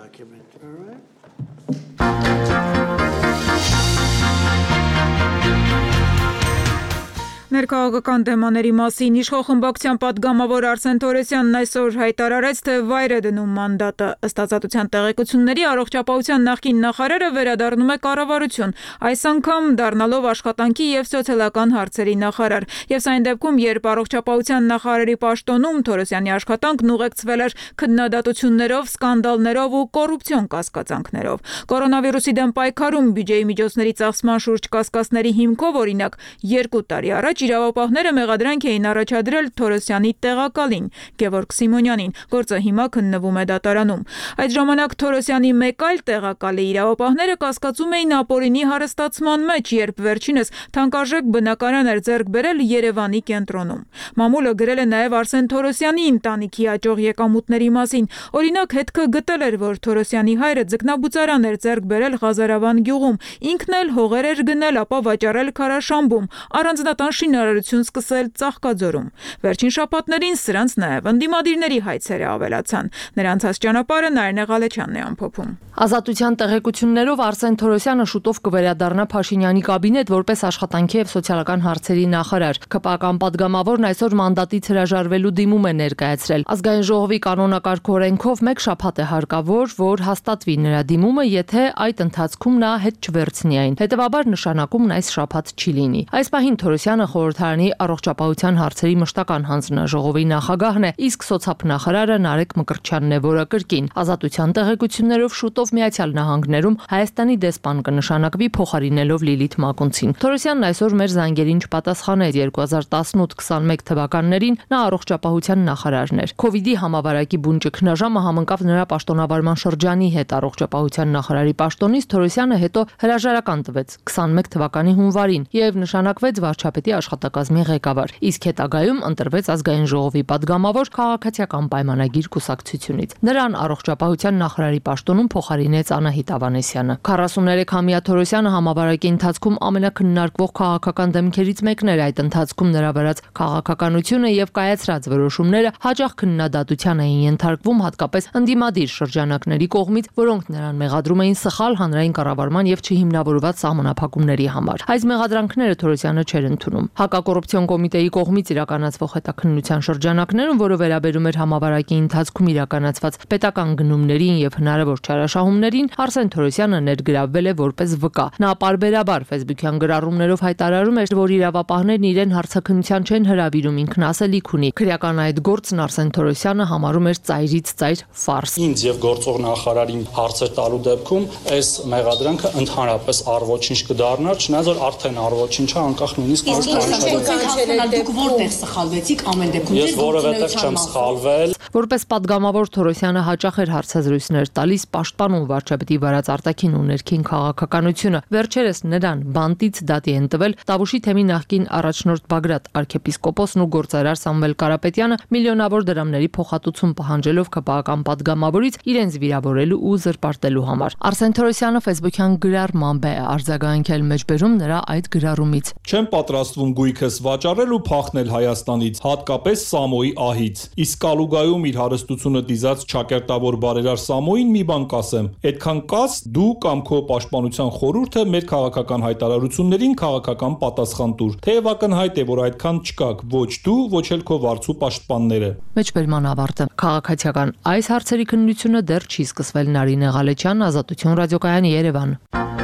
Ներքաղաքական թեմաների մասին իշխող խմբակցության պատգամավոր Արսեն Թորոսյանն այսօր հայտարարեց, թե վայր է դնում մանդատը։ Ըստ ազատության տեղեկությունների առողջապահության նախկին նախարարը վերադառնում է կառավարություն, այս անգամ դառնալով աշխատանքի եւ սոցիալական հարցերի նախարար։ Եվ սա այն դեպքում, երբ առողջապահության նախարարի պաշտոնում Թորոսյանի աշխատանքն ուղեկցվել էր քննադատություններով, սկանդալներով ու կոռուպցիոն կասկածանքներով։ Կորոնավիրուսի դեմ պայքարում բյուջեի միջոցների ծախսման շուրջ կասկածների հիմքով, օրինակ, երկու տարի առաջ իրավապահները մեղադրանք էին առաջադրել Թորոսյանի տեղակալին Գևորգ Սիմոնյանին, գործը հիմա քննվում է դատարանում։ Այդ ժամանակ Թորոսյանի մեկ այլ տեղակալի իրավապահները կասկածում էին ապօրինի հարստացման մեջ, երբ վերջինս թանկարժեք բնակարան էր ձեռք բերել Երևանի կենտրոնում։ Մամուլը գրել է նաև Արսեն Թորոսյանի ընտանիքի աճող եկամուտների մասին։ Օրինակ, հետքը գտել էր, որ Թորոսյանի հայրը ձկնաբուծարան էր ձեռք բերել Ղազարավան գյուղում, ինքն էլ հողեր էր գնել, ապա վաճառել Քարաշամբում, առանձնատան շինարարություն սկսել Ծաղկաձորում։ Վերջին շաբաթներին սրանց նաև ընդդիմադիրների հայցերը ավելացան։ Նրանց ճանապարհը Նարինե Ղալեչյանն է ամփոփում։ Ազատության տեղեկություններով Արսեն Թորոսյանը շուտով կվերադառնա Փաշինյանի կաբինետ որպես աշխատանքի եւ սոցիալական հարցերի նախարար։ ԿՊԱ-կան պատգամավորն այսօր մանդատից հրաժարվելու դիմում է ներկայացրել։ Ազգային ժողովի կանոնակարգ օրենքով մեկ շաբաթ է հարկավոր, որ հաստատվի նրա դիմումը, եթե այդ ընթացքում նա հետ չվերցնի այն։ Հետևաբար նշանակումն այս շաբաթ չի լինի։ Այս պահին Թորոսյանը խորհրդարանի առողջապահության հարցերի մշտական հանձնաժողովի նախագահն է, իսկ սոցիալնախարարը Նարեկ Մկրտչյանն է, որը կրկին։ Ազատության տեղեկություններով շուտով Միացյալ Նահանգներում Հայաստանի դեսպան կնշանակվի, փոխարինելով Լիլիթ Մակունցին։ Թորոսյանն այսօր մեր զանգերին չպատասխանեց։ երկու հազար տասնութ քսանմեկ թվականներին նա առողջապահության նախարարն էր։ Քովիդի համավարակի բուն ճգնաժամը համընկավ նրա պաշտոնավարման շրջանի հետ։ Առողջապահության նախարարի պաշտոնից Թորոսյանը հետո հրաժարական տվեց քսանմեկ թվականի հունվարին եւ նշանակվեց վարչապետի աշխատակազմի ղեկավար, իսկ հետագայում ընտրվեց ազգային ժողովի падգամավոր քաղաքացիական պայմանագիր կուսակցությունից։ Նրան առողջապահության նախարարի պաշտոնում փոխարինեց Անահիտ Ավանեսյանը։ քառասուներեքամյա Թորոսյանը համավարակի ընթացքում ամենակննարկվող քաղաքական դեմքերից մեկն էր։ Այդ ընթացքում նրա վարած քաղաքականությունը եւ կայացրած որոշումները հաճախ քննադատության էին ենթարկվում, հատկապես ընդդիմադիր շրջանակների կողմից, որոնք նրան մեղադրում էին սխալ հանրային կառավարման եւ չհիմնավորված սահմանափակումների համար։ Այս մեղադրանքները Թորոսյանը չէր ընդունում։ Հակակոռուպցիոն կոմիտեի կողմից իրականացվող հետաքննության շրջանակներում, որը վերաբերում էր համավարակի ընթացքում իրականացված պետական գնումներին եւ հնարավոր չարաշահումներին, Արսեն Թորոսյանը ներգրավվել է որպես վկա։ Նա պարբերաբար Facebook-յան գրառումներով հայտարարում էր, որ իրավապահներն իրեն հարցաքննության չեն հրավիրում, ինքն ասելիք ունի։ Քրեական այդ գործն Արսեն Թորոսյանը համարում էր ծայրից ծայր ֆարս։ Ինձ եւ գործող նախարարին հարցեր տալու դեպքում այս մեղադրանքը ընդհանրապես առ-ոչինչ կդառնար, չնայած որ արդեն առ-ոչինչը անկախ նույնիսկ դուք որտեղ սխալվեցիք ամեն դեպքում։ Ես որևէտեղ չեմ սխալվել։ Որպես падգամավոր Թորոսյանը հաճախ էր հարցազրույցներ տալիս, պաշտպանում վարչապետի վարած արտաքին ու ներքին քաղաքականությունը։ Վերջերս նրան բանտից դատի են տվել Տավուշի թեմի նախկին առաջնորդ Բագրատ arczepiskopos-ն ու գործարար Սամվել Կարապետյանը միլիոնավոր դրամների փոխհատուցում պահանջելով ԿՊԱ-կան падգամավորից իրենց վիրավորելու ու զրպարտելու համար։ Արսեն Թորոսյանը Facebook-յան գրառմամբ է արձագանքել մեջբերում նրա այդ գրառումից։ Չեմ պատրաստվում գույքս վաճառել ու փախնել Հայաստանից, հատկապես Սամոյի ահից։ Իսկ Կալուգայում իր հարստությունը դիզած ճակերտավոր բարերար Սամոյին մի բան կասեմ. այդքան կաս դու կամ քո պաշտպանության խորհուրդը մեր քաղաքական հայտարարություններին քաղաքական պատասխան տուր։ Թեև ակնհայտ է, որ այդքան չկաք, ոչ դու, ոչ էլ քո վարձու պաշտպանները։ Մեջբերման ավարտը։ Քաղաքացիական այս հարցերի քննությունը դեռ չի սկսվել։ Նարինե Ղալեչյան, Ազատություն ռադիոկայան, Երևան։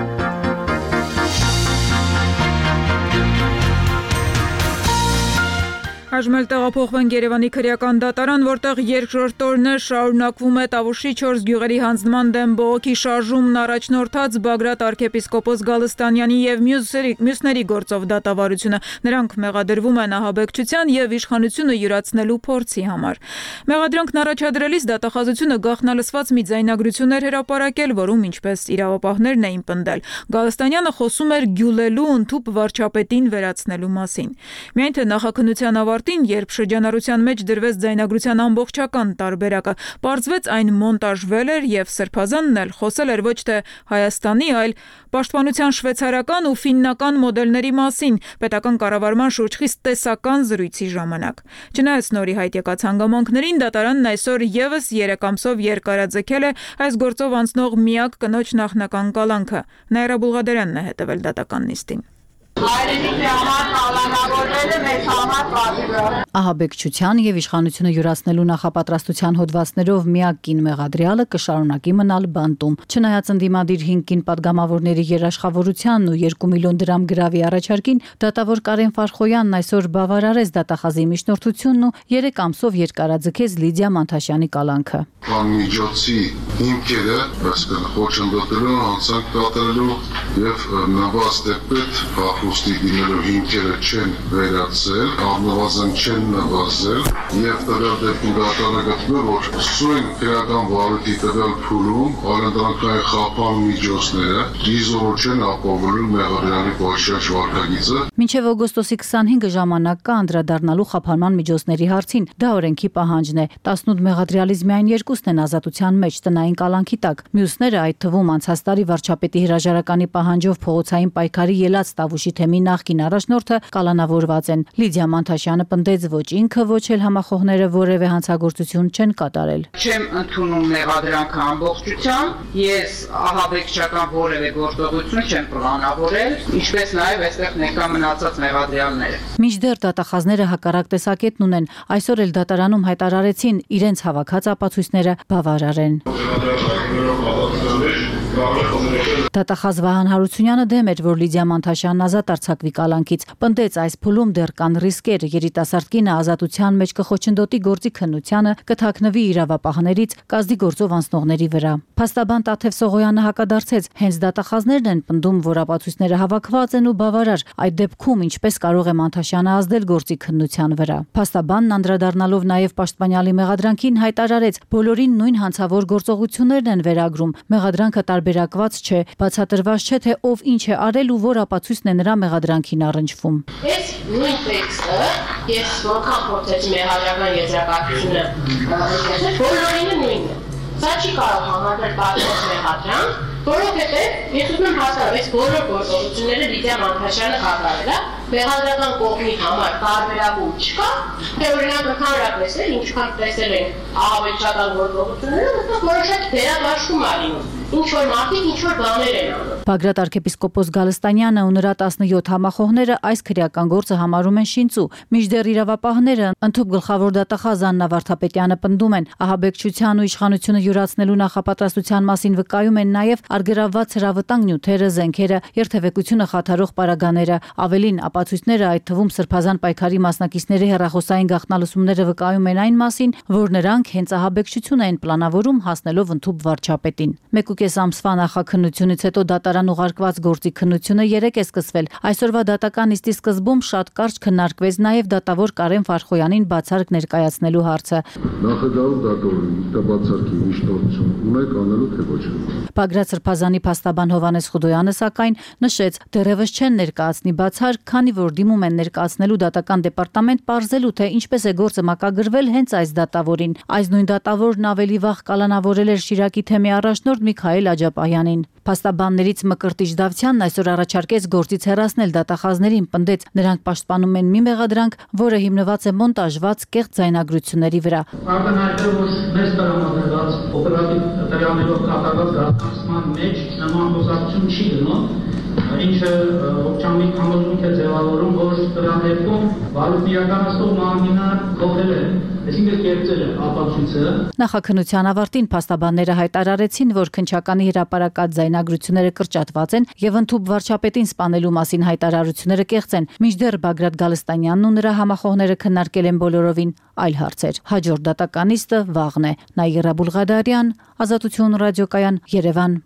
Այժմ էլ տեղափոխվենք Երևանի քրեական դատարան, որտեղ երկրորդ օրն է շարունակվում է Տավուշի չորս գյուղերի հանձնման դեմ բողոքի շարժումն առաջնորդած Բագրատ arczepiskopos Գալստանյանի եւ մյուսների գործով դատավարությունը։ Նրանք մեղադրվում են ահաբեկչության եւ իշխանությունը յուրացնելու փորձի համար։ Մեղադրանքն առաջադրելիս դատախազությունը գաղտնալսված մի ձայնագրություն էր հրապարակել, որում ինչպես իրավապահներն էին պնդել, Գալստանյանը խոսում էր գյուլելու ընդհուպ վարչապետին վերացնելու մասին։ Միայն թե նախաքննության ավարտին, երբ շրջանառության մեջ դրվեց ձայնագրության ամբողջական տարբերակը, պարզվեց այն մոնտաժվել էր եւ Սրբազանն էլ խոսել էր ոչ թե Հայաստանի, այլ պաշտպանության շվեյցարական ու ֆիննական մոդելների մասին պետական կառավարման շուրջ խիստ տեսական զրույցի ժամանակ։ Չնայած նորի հայտ եկած հանգամանքներին, դատարանն այսօր եւս երեք ամսով երկարաձգել է այս գործով անցնող միակ կնոջ նախնական կալանքը։ Նաիրա Բուլղադարյանն է հետևել դատական նիստին։ Հայրենիքի համար կալանավորները մեզ համար պատիվ է։ Ահաբեկչության եւ իշխանությունը յուրացնելու նախապատրաստության հոդվածներով միակ կին մեղադրյալը կշարունակի մնալ բանտում։ Չնայած ընդդիմադիր հինգ կին падգամավորների երաշխավորությանն ու երկու միլիոն դրամ գրավի առաջարկին, դատավոր Կարեն Ֆարխոյանն այսօր բավարարեց դատախազի միջնորդությունն ու երեք ամսով երկարաձգեց Լիդիա Մանթաշյանի կալանքը։ Միջոցի հիմքերը խոչընդոտելու, հանցանք կատարելու եւ նվազ դեպետ փախուստի դիմելու հիմքերը չեն վերացել, առնվազն չեն նվազել եւ տվյալ դեպքում դատարանագծում է, որ սույն քրական վարույթի տվյալ փուլում այլընտրանքային խափան միջոցները դիզոր չեն ապահովելու մեղադրյալի բաժշաճ վարքագիծը։ Մինչև օգոստոսի քսանհինգը ժամանակ կա անդրադառնալու խափանման միջոցների հարցին, դա օրենքի պահանջն է։ տասնութ մեղադրյալից միայն երկուսն են ազատության մեջ տնային կալանքի տակ։ Մյուսները, այդ թվում անցած տարի վարչապետի հրաժարականի պահանջով փողոցային պայքարի ելած Տավուշի թեմի նախկին առաջնորդը կալանավորված են։ Լիդիա Մանթաշյանը պնդեց, ոչ ինքը, ոչ էլ համախոհները որևէ հանցագործություն չեն կատարել։ Չեմ ընդունում մեղադրանքը ամբողջությամբ, ես ահաբեկչական որևէ գործողություն չեմ պլանավորել, ինչպես նաև այստեղ ներկա մնացած մեղադրյալները։ Մինչդեռ դատախազները հակառակ տեսակետն ունեն, այսօր էլ դատարանում հայտարարեցին իրենց հավաքած ապացույցները բավարարեն։ Դատախազ Վահան Հարությունյանը դեմ էր, որ Լիդիա Մանթաշյանն ազատ արձակվի կալանքից։ Պնդեց, այս փուլում դեռ կան ռիսկեր, երիտասարդ կինը ազատության մեջ կխոչընդոտի գործի քննությանը, կթաքնվի իրավապահներից, կազդի գործով անցնողների վրա։ Փաստաբան Տաթև Սողոյանը հակադարձեց, հենց դատախազներն են պնդում, որ ապացույցները հավաքված են ու բավարար, այդ դեպքում ինչպես կարող է Մանթաշյանը ազդել գործի քննության վրա։ Փաստաբանն անդրադառնալով նաև պաշտպանյալի մեղադրանքին հայտարարեց, բոլորին նույն հանցավոր գործողություններն են վերագրում, մեղադրանքը տարբերակված չէ, բացատրված չէ, թե ով ինչ է արել ու որ ապացույցն է նրա մեղադրանքին առնչվում։ Այս նույն տեքստը ես որքան փորձեցի մեղադրական եզրակացությունը ընդգծել, բոլորինը նույնն է։ Սա չի կարող համարվել պատմող մեղադրանք, որովհետև ես ուզում եմ հասկանալ, այս բոլոր գործողությունները Լիդիա Մանթաշյանը կատարել է, մեղադրական կողմի համար տարբերակում չկա, թե օրինակ ընդհանրապես էլ ինչքան տեսել ենք ահաբեկչական գործողությունները, այստեղ որոշակի դերակատարում է լինում։ Ինչ որ մարդիկ ինչ որ բաներ են անում։ Բագրատ arczepiskopos Գալստանյանը ու նրա տասնյոթ համախոհները այս քրեական գործը համարում են շինծու։ Մինչդեռ իրավապահները ընդհուպ գլխավոր դատախազ Աննա Վարդապետյանը պնդում են, ահաբեկչության ու իշխանությունը յուրացնելու նախապատրաստության մասին վկայում են նաև արգելված հրավտանգ նյութերը, զենքերը, երթևեկությունը խաթարող պարագաները։ Ավելին, ապացույցները, այդ թվում սրբազան պայքարի մասնակիցների հեռախոսային գաղտնալսումները վկայում են այն մասին, որ նրանք հենց ահաբեկչություն են պլանավորում հասնելով ընդհուպ վարչապետին։ Մեկ ու կես ամսվա նախաքննությունից հետո դատարան ուղարկված գործի քննությունը երեկ է սկսվել։ Այսօրվա դատական նիստի սկզբում շատ կարճ քննարկվեց նաև դատավոր Կարեն Ֆարխոյանին բացառք ներկայացնելու հարցը։ Նախագահ դատորին բացառքի միջնորդություն ունեք անելու թե ոչ։ Բագրատ Սրբազանի փաստաբան Հովանես Խուդոյանը սակայն նշեց, դեռևս չեն ներկայացնի բացառք, քանի որ դիմում են ներկայացնելու դատական դեպարտամենտ պարզելու, թե ինչպես է գործը մակագրվել հենց այս դատավորին։ Այս նույն դատավորն ավելի վաղ կալանավորել էր Շիրակի թեմի առաջնորդ Միքայել Աջապահյանին։ Փաստաբաններից Մկրտիչ Դավթյանն այսօր առաջարկեց գործից հեռացնել դատախազներին, պնդեց, նրանք պաշտպանում են մի մեղադրանք, որը հիմնված է մոնտաժված կեղծ ձայնագրությունների վրա։ Ակնհայտ է, որ մեծ տրամադրված օպերատիվ տեղանքներով կատարված գաղտնիքման մեջ նման խոսակցություն չի դնում, ինչը ողջամիտ համոզմունք է ձևավորում, որ դրա դեպքում վարույթնիականացող մարմինը կողել է, այսինքն կերծել է ապացույցը։ Նախաքննության ավարտին փաստաբանները հայտարարեցին, որ քննչականի հրապարակած ձայնագրությունները կրճատված են եւ ընդհուպ վարչապետին սպանելու մասին հայտարարությունները կեղծ են։ Մինչդեռ Բագրատ Գալստանյանն ու նրա համախոհները քննարկել են բոլորովին այլ հարցեր։ Հաջորդ դատական նիստը վաղն է։ Նաիրա Բուլղադարյան, Ազատություն ռադիոկայան, Երևան։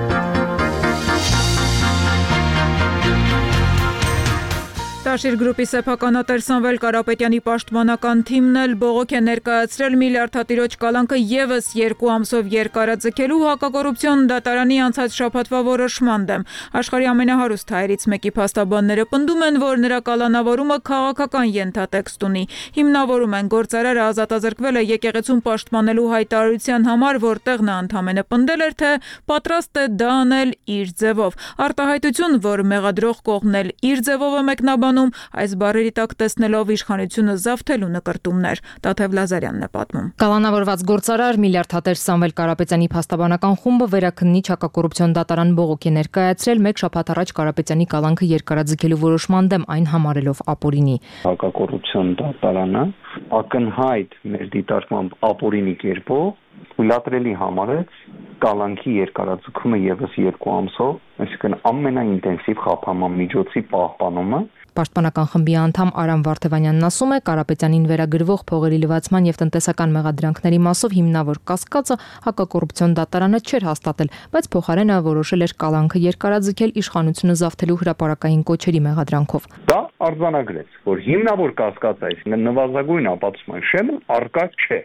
Տաշիր գրուպի սեփականատեր Սամվել Կարապետյանի պաշտպանական թիմն էլ բողոք է ներկայացրել միլիարդատիրոջ կալանքը եւս երկու ամսով երկարաձգելու հակակոռուպցիոն դատարանի անցած շաբաթվա որոշման դեմ։ Աշխարհի ամենահարուստ հայերից մեկի փաստաբանները պնդում են, որ նրա կալանավորումը քաղաքական ենթատեքստ ունի։ Հիմնավորում են գործարարը ազատազրկվել է եկեղեցուն պաշտպանելու հայտարարության համար, որտեղ նա ընդամենը պնդել էր, թե պատրաստ է դա անել իր ձևով։ Արտահայտություն, որ մեղադրող կողմն էլ իր ձևով է մեկնաբանում անում, այս բառերի տակ տեսնելով իշխանությունը զավթելու նկրտումներ։ Տաթև Լազարյանն է պատմում։ Կալանավորված գործարար միլիարդատեր Սամվել Կարապետյանի փաստաբանական խումբը վերաքննիչ հակակոռուպցիոն դատարան բողոքի ներկայացրել մեկ շաբաթ առաջ Կարապետյանի կալանքը երկարաձգելու որոշման դեմ, այն համարելով ապօրինի։ Հակակոռուպցիոն դատարանը ակնհայտ մեր դիտարկմամբ ապօրինի կերպով թույլատրելի համարեց կալանքի երկարաձգումը եւս երկու ամսով, այսինքն ամենաինտենսիվ խափանման միջոցի պահպանումը։ Պաշտպանական խմբի անդամ Արամ Վարդևանյանն ասում է, Կարապետյանին վերագրվող փողերի լվացման եւ տնտեսական մեղադրանքների մասով հիմնավոր կասկածը հակակոռուպցիոն դատարանը չէր հաստատել, բայց փոխարենը որոշել էր կալանքը երկարաձգել իշխանությունը զավթելու հրապարակային կոչերի մեղադրանքով։ Դա արձանագրեց, որ հիմնավոր կասկածը, այսինքն նվազագույն ապացուցման շեմը արկա չէ։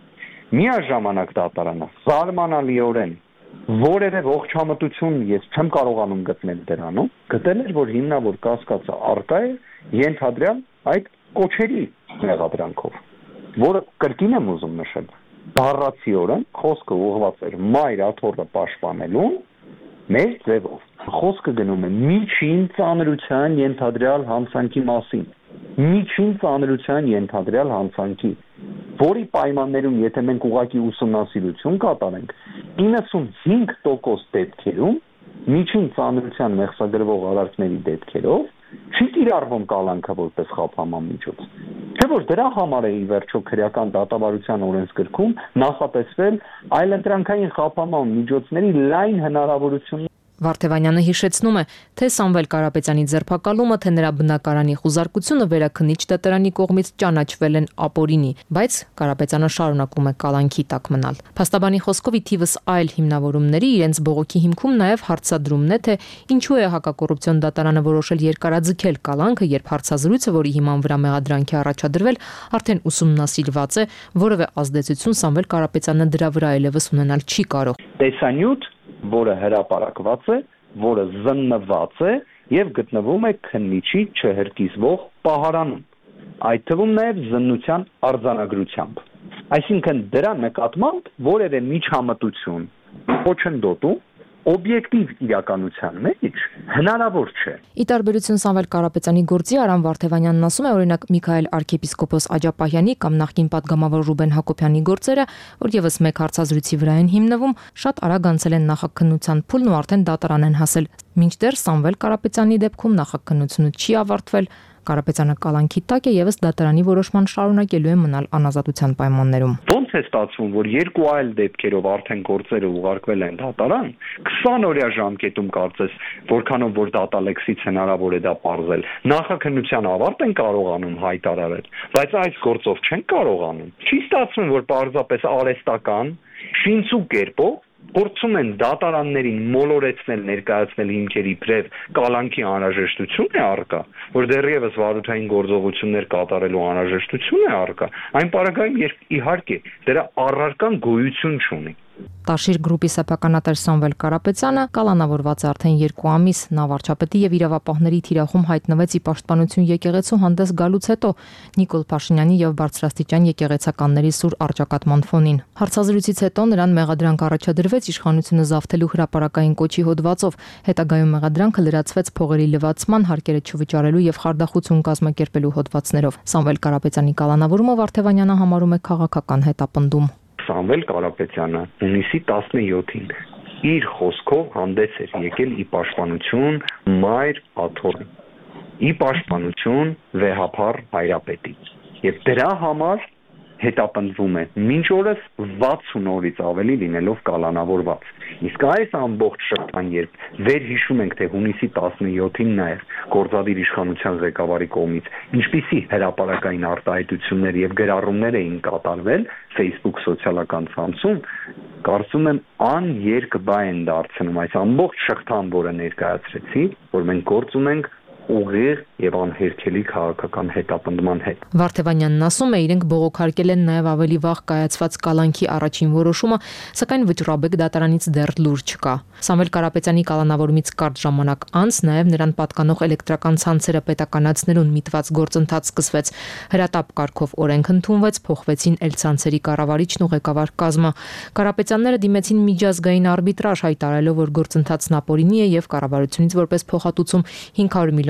Միաժամանակ դատարանը զարմանալիորեն որևէ ողջամտություն ես չեմ կարողանում գտնել դրանում, գտել էր, որ հիմնավոր կասկածը արկա է ենթադրյալ այդ կոչերի մեղադրանքով, որը կրկին եմ ուզում նշել, բառացիորեն խոսքը ուղղված էր մայր աթոռը պաշտպանելուն մեր ձևով։ Խոսքը գնում է միջին ծանրության ենթադրյալ հանցանքի մասին, միջին ծանրության ենթադրյալ հանցանքի, որի պայմաններում եթե մենք ուղղակի ուսումնասիրություն կատարենք, իննսունհինգ տոկոս դեպքերում միջին ծանրության մեղսագրվող արարքների դեպքերով չի կիրառվում կալանքը որպես խափանման միջոց։ Չէ՞ որ դրա համար է ի վերջո քրեական դատավարության օրենսգրքում նախատեսվել այլընտրանքային խափանման միջոցների լայն հնարավորություն։ Վարդևանյանը հիշեցնում է, թե Սամվել Կարապետյանի ձերբակալումը, թե նրա բնակարանի խուզարկությունը վերաքննիչ դատարանի կողմից ճանաչվել են ապօրինի, բայց Կարապետյանը շարունակում է կալանքի տակ մնալ։ Փաստաբանի խոսքով ի թիվս այլ հիմնավորումների իրենց բողոքի հիմքում նաև հարցադրումն է, թե ինչու է հակակոռուպցիոն դատարանը որոշել երկարաձգել կալանքը, երբ հարցազրույցը, որի հիման վրա մեղադրանքի առաջադրվել, արդեն ուսումնասիրված է, որևէ ազդեցություն Սամվել Կարապետյանը դրա վրա այլևս ունենալ չի կարող։ Տեսանյութ, որը հրապարակված է, որը զննված է եւ գտնվում է քննիչի չհրկիզվող պահարանում, այդ թվում նաեւ զննության արձանագրությամբ։ Այսինքն դրա նկատմամբ որևէ միջամտություն, խոչընդոտում օբյեկտիվ իրականության մեջ հնարավոր չէ։ Ի տարբերություն Սամվել Կարապետյանի գործի Արամ Վարդևանյանն ասում է, օրինակ Միքայել arczepiskopos Աջապահյանի կամ նախկին падգամավոր Ռուբեն Հակոբյանի գործերը, որ եւս մեկ հարցազրույցի վրա են հիմնվում, շատ արագ անցել են նախաքննության փուլն ու արդեն դատարան են հասել։ Մինչդեռ Սամվել Կարապետյանի դեպքում նախաքննությունը չի ավարտվել, Կարապետյանը կալանքի տակ է եւս դատարանի որոշման շարունակելու է մնալ անազատության պայմաններում։ Ոնց է ստացվում, որ երկու այլ դեպքերով արդեն գործերը ուղարկվել են դատարան, քսան օրյա ժամկետում կարծես, որքանով որ դատալեքսից հնարավոր է դա պարզել, նախաքննության ավարտ են կարողանում հայտարարել, բայց այս գործով չեն կարողանում։ Չի ստացվում, որ պարզապես արհեստական, շինցու կերպով փորձում են դատարաններին մոլորեցնել, ներկայացնել հիմքերի բրև կալանքի անհրաժեշտություն է առկա, որ դեռևս վարութային գործողություններ կատարելու անհրաժեշտություն է առկա, այն պարագայում, երբ իհարկե դրա առարկան գոյություն չունի։ Տաշիր գրուպի սեփականատեր Սամվել Կարապետյանը կալանավորված է արդեն երկու ամիս, նա վարչապետի եւ իրավապահների թիրախում հայտնվեց ի պաշտպանություն եկեղեցու հանդես գալուց հետո Նիկոլ Փաշինյանի եւ բարձրաստիճան եկեղեցականների սուր առճակատման ֆոնին։ Հարցազրույցից հետո նրան մեղադրանք առաջադրվեց իշխանությունը զավթելու հրապարակային կոչի հոդվածով, հետագայում մեղադրանքը լրացվեց փողերի լվացման, հարկերը չվճարելու եւ խարդախություն կազմակերպելու հոդվածներով։ Սամվել Կարապետյանի կալանավորումը Վարդևանյանը համարում է քաղաքական հետապնդում։ Սամվել Կարապետյանը հունիսի տասնյոթին իր խոսքով հանդես էր եկել ի պաշտպանություն մայր աթոռի, ի պաշտպանություն վեհափառ հայրապետի եւ դրա համար հետապնդվում է մինչ օրս վաթսուն օրից ավելի լինելով կալանավորված։ Իսկ այս ամբողջ շրջան, երբ վեր հիշում ենք, թե հունիսի տասնյոթին նաև գործադիր իշխանության ղեկավարի կողմից ինչպիսի հրապարակային արտահայտություններ եւ գրառումներ էին կատարվել Facebook սոցիալական ցանցում, կարծում եմ աներկբա են դարձնում այս ամբողջ շղթան, որը ներկայացրեցի, որ մենք գործ ունենք ուղիղ եւ անհերքելի քաղաքական հետապնդման հետ։ Վարդևանյանն ասում է, իրենք բողոքարկել են նաեւ ավելի վաղ կայացված կալանքի առաջին որոշումը, սակայն վճռաբեկ դատարանից դեռ լուր չկա։ Սամվել Կարապետյանի կալանավորումից կարճ ժամանակ անց նաեւ նրան պատկանող էլեկտրական ցանցերը պետականացնելուն միտված գործընթաց սկսվեց։ Հրատապ կարգով օրենք ընդունվեց, փոխվեցին էլ ցանցերի կառավարիչն ու ղեկավար կազմը։ Կարապետյանները դիմեցին միջազգային արբիտրաժ հայտարարելով, որ գործընթացն ապօրինի է եւ կառավարությունից որպես փոխհատուցում հինգ հարյուր միլիոն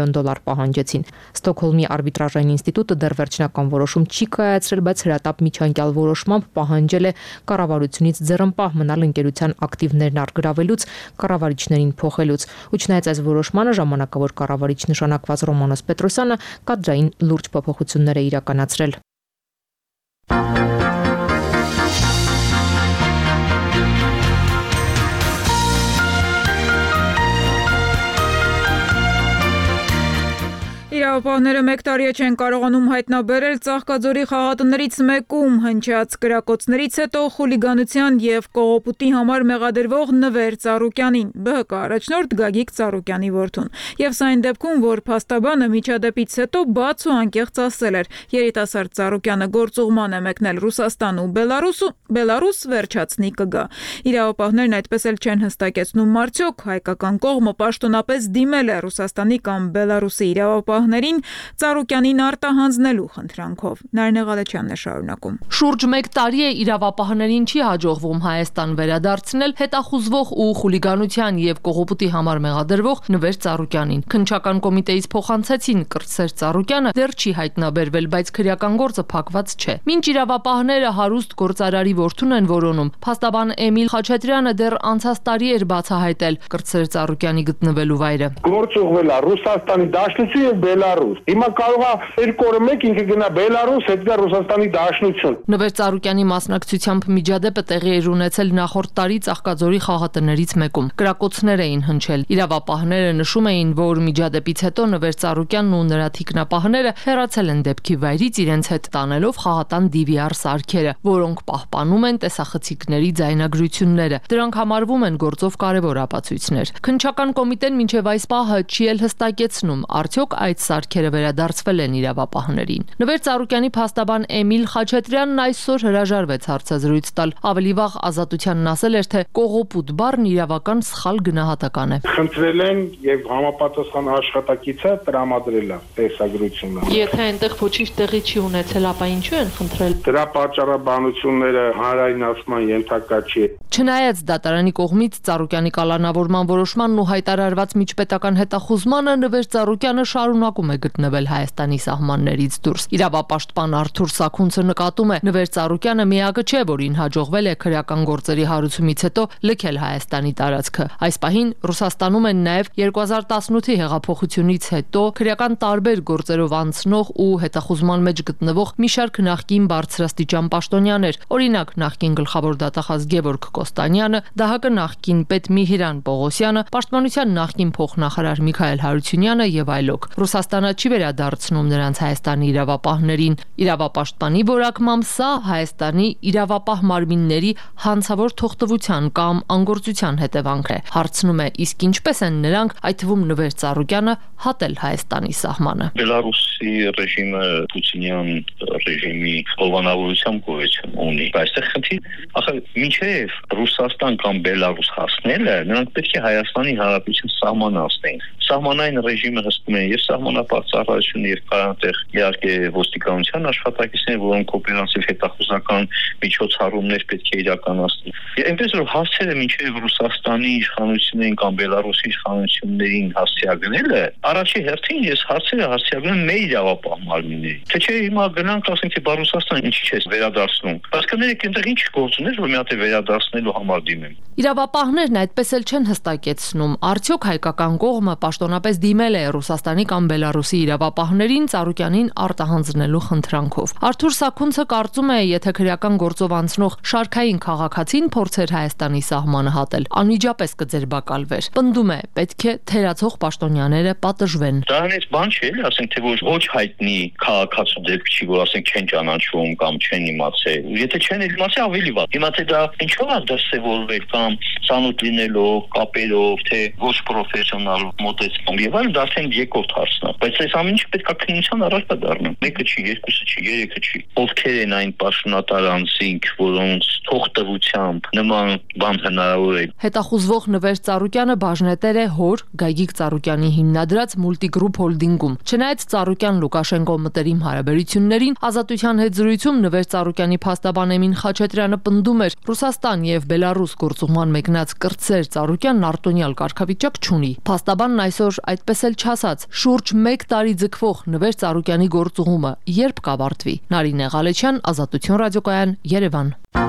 միլիոն դոլար պահանջեցին։ Ստոկհոլմի արբիտրաժային ինստիտուտը դեռ վերջնական որոշում չի կայացրել, բայց հրատապ միջանկյալ որոշմամբ պահանջել է կառավարությունից ձեռնպահ մնալ ընկերության ակտիվներն առգրավելուց, կառավարիչներին փոխելուց։ Ու չնայած այս որոշմանը ժամանակավոր կառավարիչ նշանակված Ռոմանոս Պետրոսյանը կադրային լուրջ փոփոխություններ է իրականացրել։ Իրավապահները մեկ տարի չեն կարողանում հայտնաբերել Ծաղկաձորի խաղատներից մեկում հնչած կրակոցներից հետո խուլիգանության եւ կողոպուտի համար մեղադրվող Նվեր Ծառուկյանին, ԲՀԿ առաջնորդ Գագիկ Ծառուկյանի որդուն։ Եվ սա այն դեպքում, որ փաստաբանը միջադեպից հետո բաց ու անկեղծ ասել էր, երիտասարդ Ծառուկյանը գործուղման է մեկնել Ռուսաստան ու Բելարուս ու Բելարուս վերջացնի կգա։ Իրավապահներն այդպես էլ չեն հստակեցնում արդյոք հայկական կողմը պաշտոնապես դիմել է Ռուսաստանի կամ Բելարուսի իրավապահներին Ծառուկյանին արտահանձնելու խնդրանքով։ Նարինե Ղալեչյանն է շարունակում։ Շուրջ մեկ տարի է իրավապահներին չի հաջողվում Հայաստան վերադարձնել հետախուզվող ու խուլիգանության եւ կողոպուտի համար մեղադրվող Նվեր Ծառուկյանին։ Քննչական կոմիտեից փոխանցեցին Կրտսեր Ծառուկյանը դեռ չի հայտնաբերվել, բայց քրեական գործը փակված չէ։ Մինչ իրավապահները հարուստ գործարարի որդուն են որոնում, փաստաբան Էմիլ Խաչատրյանը դեռ անցած տարի էր բացահայտել Կրտսեր Ծառուկյանի գտնվելու վայրը։ Գործ ուղղվել է Ռուսաստանի Դաշնություն եւ Բելարուս։ Հիմա կարող է երկու օրը մեկ ինքը գնա Բելարուս, հետ գա Ռուսաստանի Դաշնություն։ Նվեր Ծառուկյանի մասնակցությամբ միջադեպը տեղի էր ունեցել նախորդ տարի Ծաղկաձորի խաղատներից մեկում։ Կրակոցներ էին հնչել։ Իրավապահները նշում էին, որ միջադեպից հետո Նվեր Ծառուկյանն ու նրա թիկնապահները հեռացել են դեպքի վայրից իրենց հետ տանելով խաղատան դի վի ար սարքերը, որոնք պահպանում են տեսախցիկների ձայնագրությունները։ Դրանք համարվում են գործով կարևոր ապացույցներ։ Քննչական կոմիտեն մինչև այս պահը չի էլ հստակեցնում, արդյոք այդ սարքերը վերադարձվել են իրավապահներին։ Նվեր Ծառուկյանի փաստաբան Էմիլ Խաչատրյանն այսօր հրաժարվեց հարցազրույց տալ։ Ավելի վաղ Ազատությանն ասել էր, թե կողոպուտ բառն իրավական սխալ գնահատական է։ Խնդրել են եւ համապատասխան աշխատակիցը տրամադրել է տեսագրությունը։ Եթե այնտեղ ոչինչ տեղի չի ունեցել, ապա ինչու են խնդրել։ Դրա պատճառաբանությունները հանրայնացման ենթակա չի։ Չնայած դատարանի կողմից Ծառուկյանի կալանավորման որոշմանն ու հայտարարված միջպետական հետախուզմանը, Նվեր Ծառուկյանը շարունակում է գտնվել Հայաստանի սահմաններից դուրս։ Իրավապաշտպան Արթուր Սաքունցը նկատում է, Նվեր Ծառուկյանը միակը չէ, որին հաջողվել է քրեական գործերի հարուցումից հետո լքել Հայաստանի տարածքը։ Այս պահին Ռուսաստանում են նաև երկու հազար տասնութի հեղափոխությունից հետո քրեական տարբեր գործերով անցնող ու հետախուզման մեջ գտնվող մի շարք նախկին բարձրաստիճան պաշտոնյաներ, օրինակ նախկին գլխավոր դատախազ Գևորգ Կոստանյանը, ԴՀԿ նախկին պետ Միհիրան Պողոսյանը, Պաշտպանության նախկին փոխնախարար Միքայել Հարությունյանը եւ այլոք։ Ռուսաստանը չի վերադարձնում նրանց Հայաստանի իրավապահներին։ Իրավապաշտպանի որակմամբ սա Հայաստանի իրավապահ մարմինների հանցավոր թողտվության կամ անգործության հետևանք է։ Հարցնում է, իսկ ինչպես են նրանք, այդ թվում Նվեր Ծառուկյանը, հատել Հայաստանի սահմանը։ Բելարուսի ռեժիմը Պուտինյան ռեժիմի հովանավորությամբ գոյություն ունի։ Այստեղ խնդիր, ախր մինչև Ռուսաստան կամ Բելարուս հասնելը, նրանք պետք է Հայաստանի Հանրապետության սահմանը հասնեին։ Սահմանային ռեժիմը հսկում են եւ սահմանապահ ծառայությունը եւ կարանտեղ իհարկե ոստիկանության աշխատակիցներ, որոնք օպերատիվ հետախուզական միջոցառումներ պետք է իրականացնեն։ Այնպես որ հասցերը մինչև Ռուսաստանի իշխանություններին կամ Բելարուսի իշխանություններին հասցեագրելը, առաջի հերթին ես հարցերը հասցեագրեմ մեր իրավապահ մարմինների։ Թե չէ հիմա գնանք ասենք թե Ռուսաստան ինչի՞ չէ վերադարձնում։ Հասկանալի այնտեղ ինչ գործ ուներ, որ մի հատ է վերադարձնելու համար դիմեմ։ Իրավապահներն այդպես էլ չեն հստակեցնում, արդյոք հայկական կողմը պաշտոնապես դիմել է Ռուսաստանի կամ Բելարուսի իրավապահներին Ծառուկյանին արտահանձնելու խնդրանքով։ Արթուր Սաքունցը կարծում է, եթե քրեական գործով անցնող շարքային քաղաքացին փորձեր Հայաստանի սահմանը հատել, անմիջապես կձերբակալվեր։ Պնդում է, պետք է թերացող պաշտոնյաները պատժվեն։ Դրանից բան չէ, էլի ասենք թե ոչ ոչ հայտնի քաղաքացու դեպք չի, որ ասենք չեն ճանաչում կամ չեն իմացել։ Եթե չեն իմացել, ավելի վատ։ Իմացե դա ինչով է դրսևորվել կամ ցանոթ լինելով, կապերով, թե ոչ պրոֆեսիոնալ մոտեցում եւ այլն, դա արդեն երկրորդ հարցն է։ Բայց այս ամեն ինչը պետք է քննության առաջ դառնա։ Մեկը չի, երկուսը չի, երեքը չի։ Ովքեր են այն պաշտոնատար անձինք, որոնց թողտվությամբ նման բան հնարավոր է։ Հետախուզվող Նվեր Ծառուկյանը բաժնետեր է հոր Գագիկ Ծառուկյանի հիմնադրած Multigroup Holding-ում։ Չնայած Ծառուկյան-Լուկաշենկո մտերիմ հարաբերություններին, Ազատության հետ զրույցում Նվեր Ծառուկյանի փաստաբան Էմին Խաչատրյանը պնդում էր, Ռուսաստան եւ Բելարուս գործուղման մեկնած Կրտսեր Ծառուկյանն արտոնյալ կարգավիճակ չունի։ Փաստաբանն այս այսօր այդպես էլ չասած, շուրջ մեկ տարի ձգվող Նվեր Ծառուկյանի գործուղումը երբ կավարտվի։ Նարինե Ղալեչյան, Ազատություն ռադիոկայան, Երևան։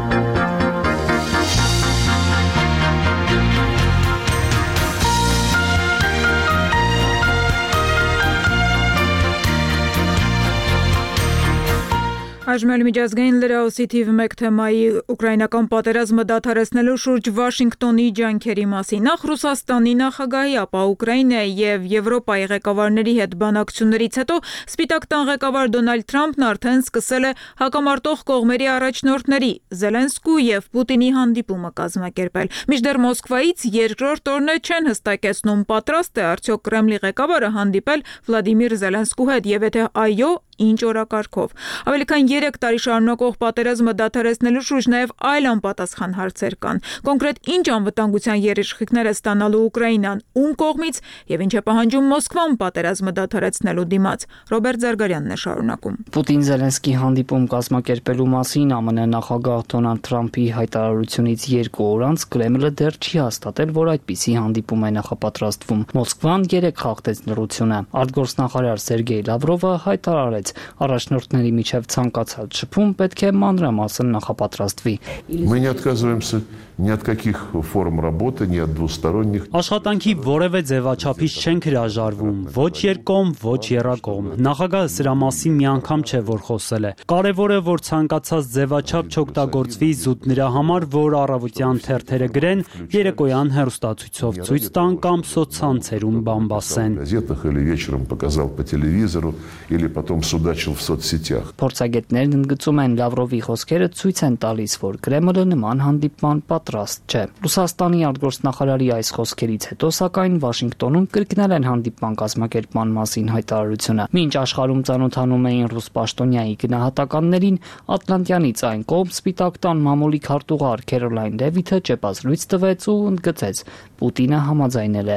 Այժմ միջազգային լրահոսի թիվ մեկ թեմայի ուկրաինական պատերազմը դադարեցնելու շուրջ Վաշինգտոնի ջանքերի մասին։ Նախ Ռուսաստանի նախագահի, ապա Ուկրաինայի եւ Եվրոպայի ղեկավարների հետ բանակցություններից հետո Սպիտակ տան ղեկավար Դոնալդ Թրամփն արդեն սկսել է հակամարտող կողմերի առաջնորդների Զելենսկու եւ Պուտինի հանդիպումը կազմակերպել։ Մինչդեռ Մոսկվայից երկրորդ օրն է չեն հստակեցնում պատրաստ է արդյոք Կրեմլի ղեկավարը հանդիպել Վլադիմիր Զելենսկու հետ եւ եթե այո, ինչ օրակարգով։ Ավելի քան երեք տարի շարունակող պատերազմը դադարեցնելու շուրջ նաև այլ անպատասխան հարցեր կան։ Կոնկրետ ինչ անվտանգության երաշխիքներ է ստանալու Ուկրաինան, ում կողմից եւ ինչ է պահանջում Մոսկվան պատերազմը դադարեցնելու դիմաց։ Ռոբերտ Զարգարյանն է շարունակում։ Պուտին-Զելենսկի հանդիպում կազմակերպելու մասին ԱՄՆ նախագահ Դոնալդ Թրամփի հայտարարությունից երկու օր անց Կրեմլը դեռ չի հաստատել, որ այդպիսի հանդիպում է նախապատրաստվում։ Մոսկվան երեք խախտեց լրությունը։ Արտգործնախարար Սերգեյ Լավրովը հայտարարեց, առաջնորդների միջև ցանկացած շփում պետք է մանրամասն նախապատրաստվի։ Мы не отказываемся ни от каких форм работы, ни от двусторонних. Աշխատանքի որևէ ձևաչափից չենք հրաժարվում, ոչ երկկողմ, ոչ եռակողմ։ Նախագահը սրա մասին մի անգամ չէ որ խոսել է։ Կարևոր է որ ցանկացած ձևաչափ չօգտագործվի զուտ նրա համար, որ առավոտյան թերթերը գրեն, երեկոյան հեռուստացույցով ցույց տան կամ սոցցանցերում բամբասեն։ Газетах или вечером показал по телевизору или потом судачил в соцсетях. Փորձագետներն ընդգծում են Լավրովի խոսքերը ցույց են տալիս, որ Կրեմլը նման հանդիպման պատրաստ չէ։ Ռուսաստանի արտգործնախարարի այս խոսքերից հետո սակայն Վաշինգտոնում կրկնել են հանդիպման կազմակերպման մասին հայտարարությունը։ Մինչ աշխարհում ծանոթանում էին ռուս պաշտոնյայի գնահատականներին, Ատլանտյանից այն կողմ Սպիտակ տան մամուլի քարտուղար Քերոլայն Լևիթը ճեպազրույց տվեց ու ընդգծեց. Պուտինը համաձայնել է։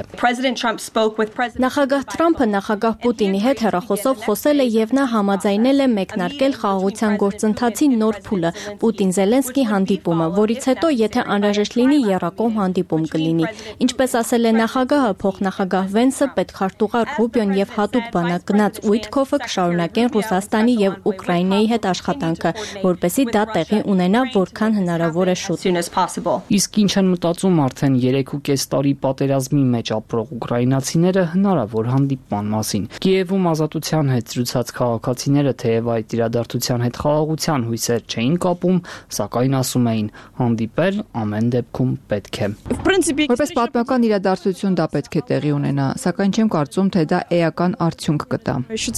Նախագահ Թրամփը նախագահ Պուտինի հետ հեռախոսով խոսել է եւ նա համաձայնել է մեկնարկել խաղաղության գործընթացի նոր փուլը՝ Պուտին-Զելենսկի հանդիպումը, որից հետո եթե անհրաժեշտ լինի եռակողմ հանդիպում կլինի։ Ինչպես ասել է նախագահը, փոխնախագահ Վենսը, պետքարտուղար Ռուբիոն եւ հատուկ բանակ գնաց Ուիտքոֆը կշարունակեն Ռուսաստանի եւ Ուկրաինայի հետ աշխատանքը, որպեսզի դա տեղի ունենա որքան հնարավոր է շուտ։ Իսկ ինչ են մտածում արդեն երեք ու կես տարի պատերազմի մեջ ապրող ուկրաինացիները հնարավոր հանդիպման մասին։ Կիևում Ազատության հետ զրուցած քաղաքացիները թեև այդ իրադարձության հետ խաղաղության հույսեր չէին կապում, սակայն ասում էին հանդիպել ամեն դեպքում պետք է։ Որպես պատմական իրադարձություն դա պետք է տեղի ունենա, սակայն չեմ կարծում, թե դա էական արդյունք կտա։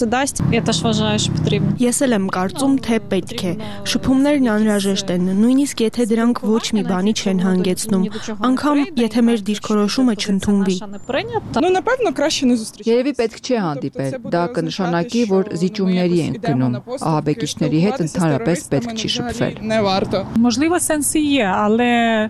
Ես էլ եմ կարծում, թե պետք է։ Շփումներն անհրաժեշտ են, նույնիսկ եթե դրանք ոչ մի բանի չեն հանգեցնում, անգամ եթե մեր դիրքորոշումը չընդունվի։ Երևի պետք չէ հանդիպել, դա կնշանակի, որ զիջումների ենք գնում, ահաբեկիչների հետ ընդհանրապես պետք չի շփվել։ Можливо, сенсі є, але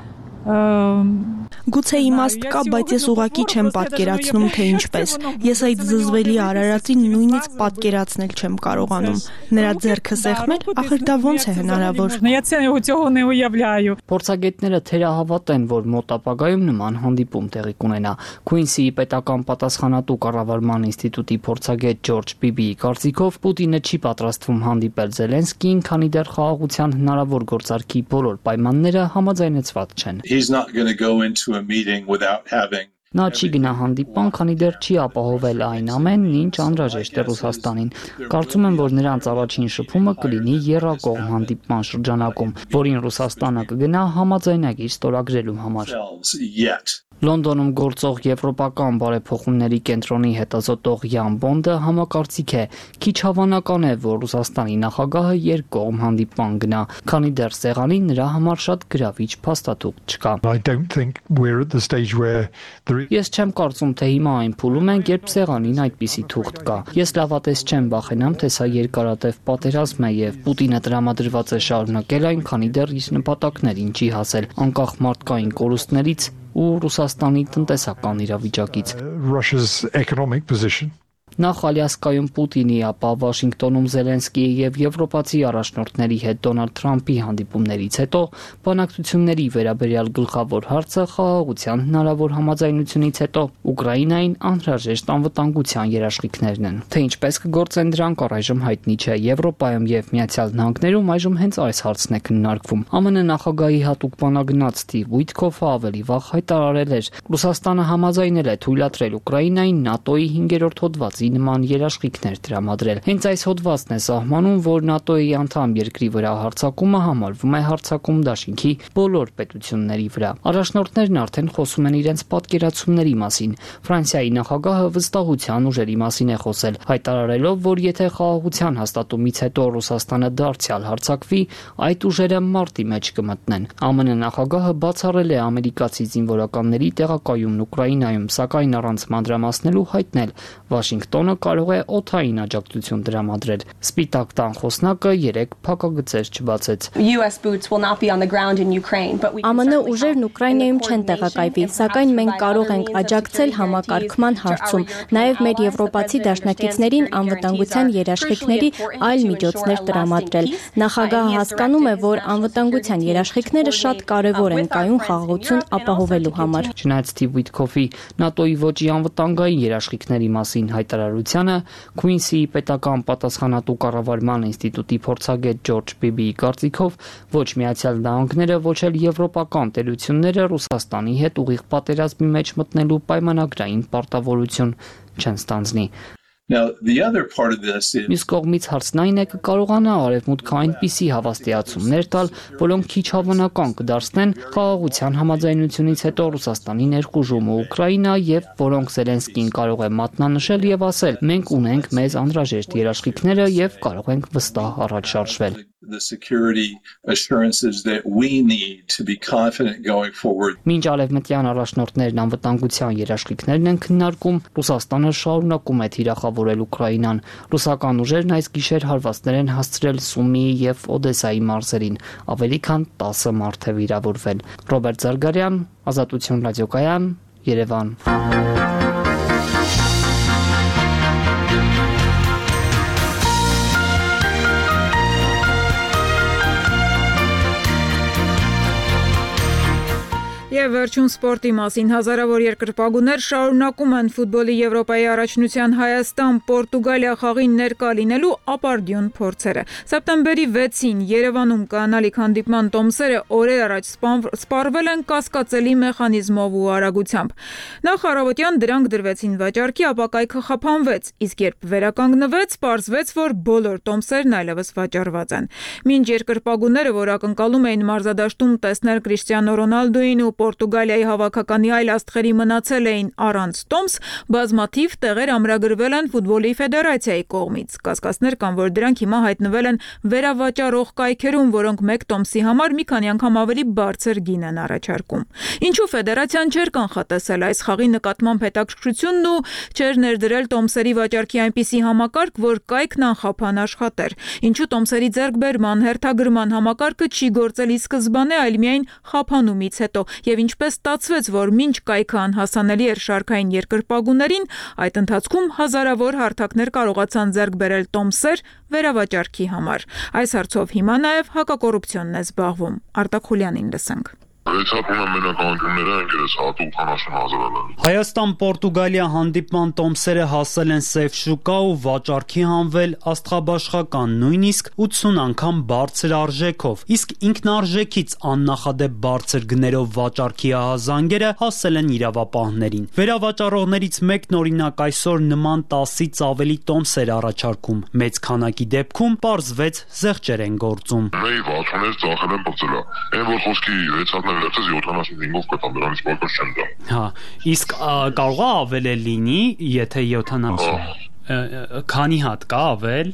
Գուցե իմաստ կա, բայց ես ուղղակի չեմ պատկերացնում, թե ինչպես։ Ես այդ զզվելի արարածին նույնիսկ պատկերացնել չեմ կարողանում։ Նրա ձեռքը սեղմել, ախր դա ոնց է հնարավոր։ Փորձագետները թերահավատ են, որ մոտ ապագայում նման հանդիպում տեղի կունենա։ Քուինսիի պետական պատասխանատու կառավարման ինստիտուտի փորձագետ Ջորջ Բիբիի կարծիքով Պուտինը չի պատրաստվում հանդիպել Զելենսկիին, քանի դեռ խաղաղության հնարավոր գործարքի բոլոր պայմանները համաձայնեցված չեն։ Նա չի գնա հանդիպան, քանի դեռ չի ապահովել այն ամենն, ինչ անհրաժեշտ է Ռուսաստանին։ Կարծում եմ, որ նրանց առաջին շփումը կլինի եռակողմ հանդիպման շրջանակում, որին Ռուսաստանը կգնա համաձայնագիր ստորագրելու համար։ Լոնդոնում գործող Եվրոպական բարեփոխումների կենտրոնի հետազոտող Յան Բոնդը համակարծիք է, քիչ հավանական է, որ Ռուսաստանի նախագահը երկկողմ հանդիպման գնա, քանի դեռ սեղանին նրա համար շատ գրավիչ փաստաթուղթ չկա։ Ես չեմ կարծում, թե հիմա այն փուլում ենք, երբ սեղանին այդպիսի թուղթ կա։ Ես լավատես չեմ վախենամ, թե սա երկարատև պատերազմ է եւ Պուտինը տրամադրված է շարունակել այն, քանի դեռ իր նպատակներին չի հասել, անկախ մարդկային կորուստներից ու Ռուսաստանի տնտեսական իրավիճակից։ Նախ Ալյասկայում Պուտինի, ապա Վաշինգտոնում Զելենսկիի եւ եվրոպացի առաջնորդների հետ Դոնալդ Թրամփի հանդիպումներից հետո բանակցությունների վերաբերյալ գլխավոր հարցը խաղաղության հնարավոր համաձայնությունից հետո Ուկրաինային անհրաժեշտ անվտանգության երաշխիքներն են։ Թե ինչպես կգործեն դրանք առայժմ հայտնի չէ։ Եվրոպայում եւ Միացյալ Նահանգներում այժմ հենց այս հարցն է քննարկվում։ ԱՄՆ նախագահի հատուկ բանագնաց Ստիվ Ուիթքոֆը ավելի վաղ հայտարարել էր. Ռուսաստանը համաձայնել է թույլատրել Ուկրաինային ՆԱՏՕ-ի հինգերորդ հոդվածի նման երաշխիքներ տրամադրել։ Հենց այս հոդվածն է սահմանում, որ ՆԱՏՕ-ի անդամ երկրի վրա հարձակումը համարվում է հարձակում դաշինքի բոլոր պետությունների վրա։ Առաջնորդներն արդեն խոսում են իրենց պատկերացումների մասին։ Ֆրանսիայի նախագահը վստահության ուժերի մասին է խոսել, հայտարարելով, որ եթե խաղաղության հաստատումից հետո Ռուսաստանը դարձյալ հարձակվի, այդ ուժերը մարտի մեջ կմտնեն։ ԱՄՆ նախագահը բացառել է ամերիկացի զինվորականների տեղակայումն Ուկրաինայում, սակայն առանց մանրամասնելու հայտնել, Վաշինգտոնը կարող է օդային աջակցություն տրամադրել։ Սպիտակ տան խոսնակը երեք փակագծեր չբացեց։ ԱՄՆ ուժերն Ուկրաինայում չեն տեղակայվի, սակայն մենք կարող ենք աջակցել համակարգման հարցում, նաև մեր եվրոպացի դաշնակիցներին անվտանգության երաշխիքների այլ միջոցներ տրամադրել։ Նախագահը հասկանում է, որ անվտանգության երաշխիքները շատ կարևոր են կայուն խաղաղություն ապահովելու համար։ Չնայած Ստիվ Ուիթքոֆի ՆԱՏՕ-ի ոճի անվտանգային երաշխիքների մասին հայտարարությանը, Քուինսիի պետական պատասխանատու կառավարման ինստիտուտի փորձագետ Ջորջ Բիբիի կարծիքով ոչ Միացյալ Նահանգները, ոչ էլ եվրոպական տերությունները Ռուսաստանի հետ ուղիղ պատերազմի մեջ մտնելու պայմանագրային պարտավորություն չեն ստանձնի։ Now the other part of this is Մյուս կողմից հարցն այն է կկարողանա արևմուտքը այնպիսի հավաստիացումներ տալ, որոնք քիչ հավանական կդարձնեն խաղաղության համաձայնությունից հետո Ռուսաստանի ներխուժումը Ուկրաինա եւ որոնք Զելենսկին կարող է մատնանշել եւ ասել. մենք ունենք մեզ անհրաժեշտ երաշխիքները եւ կարող ենք վստահ առաջ շարժվել։ the security assurances that we need to be confident going forward. Մինչ արևմտյան առաջնորդներն անվտանգության երաշխիքներն են քննարկում, Ռուսաստանը շարունակում է թիրախավորել Ուկրաինան։ Ռուսական ուժերն այս գիշեր հարվածներ են հասցրել Սումիի եւ Օդեսայի մարզերին, ավելի քան տասը մարդ է վիրավորվել։ Ռոբերտ Զարգարյան, Ազատություն ռադիոկայան, Երևան։ Եվ վերջում սպորտի մասին հազարավոր երկրպագուներ շարունակում են ֆուտբոլի Եվրոպայի առաջնության Հայաստան-Պորտուգալիա խաղին ներկա լինելու ապարդյուն փորձերը։ Սեպտեմբերի վեցին Երևանում կանալիք հանդիպման տոմսերը օրեր առաջ սպառվել են կասկածելի մեխանիզմով ու արագությամբ։ Նախ առավոտյան դրանք դրվեցին վաճառքի, ապա կայքը խափանվեց, իսկ երբ վերականգնվեց, պարզվեց, որ բոլոր տոմսերն այլևս վաճառված են։ Մինչ երկրպագուները, որ ակնկալում էին մարզադաշտում տեսնել Կրիշտիանո Ռոնալդոին ու Պորտուգալիայի հավաքականի այլ աստղերի մնացել էին առանց տոմս, բազմաթիվ տեղեր ամրագրվել են ֆուտբոլի ֆեդերացիայի կողմից։ Կասկածներ կան, որ դրանք հիմա հայտնվել են վերավաճառող կայքերում, որոնք մեկ տոմսի համար մի քանի անգամ ավելի բարձր գին են առաջարկում։ Ինչու ֆեդերացիան չէր կանխատեսել այս խաղի նկատմամբ հետաքրքրությունն ու չէր ներդրել տոմսերի վաճառքի այնպիսի համակարգ, որ կայքն անխափան աշխատեր։ Ինչու տոմսերի ձեռքբերման, հերթագրման համակարգը չի գործել ի սկզբանե, այլ միայն խափանումից հետո։ Եվ ինչպես ստացվեց, որ մինչ կայքը անհասանելի էր շարքային երկրպագուներին, այդ ընթացքում հազարավոր հարթակներ կարողացան ձեռք բերել տոմսեր վերավաճառքի համար։ Այս հարցով հիմա նաև հակակոռուպցիոնն է զբաղվում։ Արտակ Խուլյանին լսենք։ Հայեցակում են մենականգումները ընկերս հատուկ հանաշուն հազարալան։ Հայաստան-Պորտուգալիա հանդիպման տոմսերը հասել են սև շուկա ու վաճառքի հանվել աստղաբաշխական, նույնիսկ ութսուն անգամ բարձր արժեքով, իսկ ինքնարժեքից աննախադեպ բարձր գներով վաճառքի ահազանգերը հասել են իրավապահներին։ Վերավաճառողներից մեկն օրինակ այսօր նման տասից ավելի տոմսեր առաջարկում, մեծ քանակի դեպքում պարզվեց զեղչեր են գործում։ Մեի վաճառողներից ծախել են բծելա, այն որ խոսքի վեցատն յոթանասունհինգով կտամ, դրանից պակաս չեմ դա։ Հա, իսկ կարող է ավել է լինի, եթե յոթանասուն։ Քանի հատ կա ավել։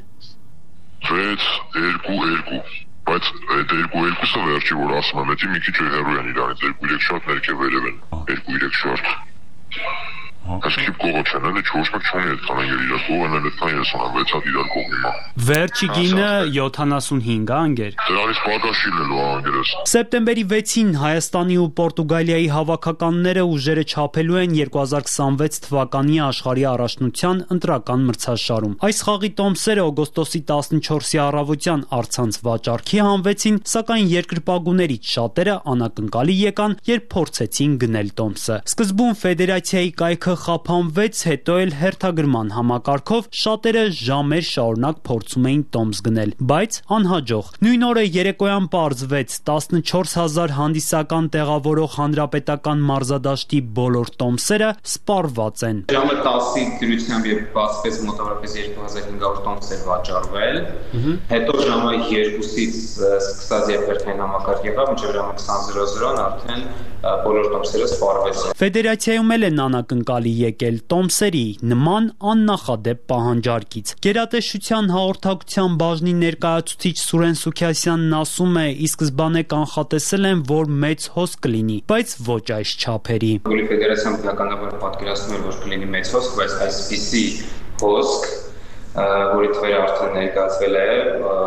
վեց, երկու, երկու։ Բայց այդ երկու երկուսը վերջի որ ասում եմ, էդի մի քիչ հեռու են իրանից, երկու երեք շարք ներքև վերև են, երկու երեք շարք։ Այսինքն կողոչանելը չորս մեկ չունի այդքան են իրար կողոնել այդքան երեսանավեց հատ իրար կողմիմա։ Վերջի գինը յոթանասունհինգ է անգեր։ Դրանից պակասիլելու անգերս։ Սեպտեմբերի վեցին Հայաստանի ու Պորտուգալիայի հավաքականները ուժերը չափելու են երկու հազար քսանվեց թվականի աշխարհի առաջնության ընտրական մրցաշարում։ Այս խաղի տոմսերը օգոստոսի տասնչորսի առավոտյան առցանց վաճառքի հանվեցին, սակայն երկրպագուներից շատերը անակնկալի եկան, երբ փորձեցին գնել տոմսը։ Սկզբում ֆեդերացիայի կայքը խափանվեց, հետո էլ հերթագրման համակարգով շատերը ժամեր շարունակ փորձում էին տոմս գնել, բայց անհաջող։ Նույն օրը երեկոյան պարզվեց տասնչորս հազար հանդիսական տեղավորող հանրապետական մարզադաշտի բոլոր տոմսերը սպառված են։ Ժամը տասի դրությամբ երբ բացվեց մոտավորապես երկու հազար հինգ հարյուր տոմս էր վաճառվել, հետո ժամը երկուսից սկսած երբ հերթային համակարգ եղավ, մինչև ժամը քսան արդեն բոլոր տոմսերը սպառվեցին։ Ֆեդերացիայում էլ են անակնկալի եկել տոմսերի նման աննախադեպ պահանջարկից։ Գերատեսչության հաղորդակցության բաժնի ներկայացուցիչ Սուրեն Սուքիասյանն ասում է, ի սկզբանե կանխատեսել են, որ մեծ հոսք կլինի, բայց ոչ այս չափերի։ Ֆեդերացիան բնականաբար պատկերացնում էր, որ կլինի մեծ հոսք, բայց այսպիսի հոսք, որի թվերը արդեն ներկայացվել է,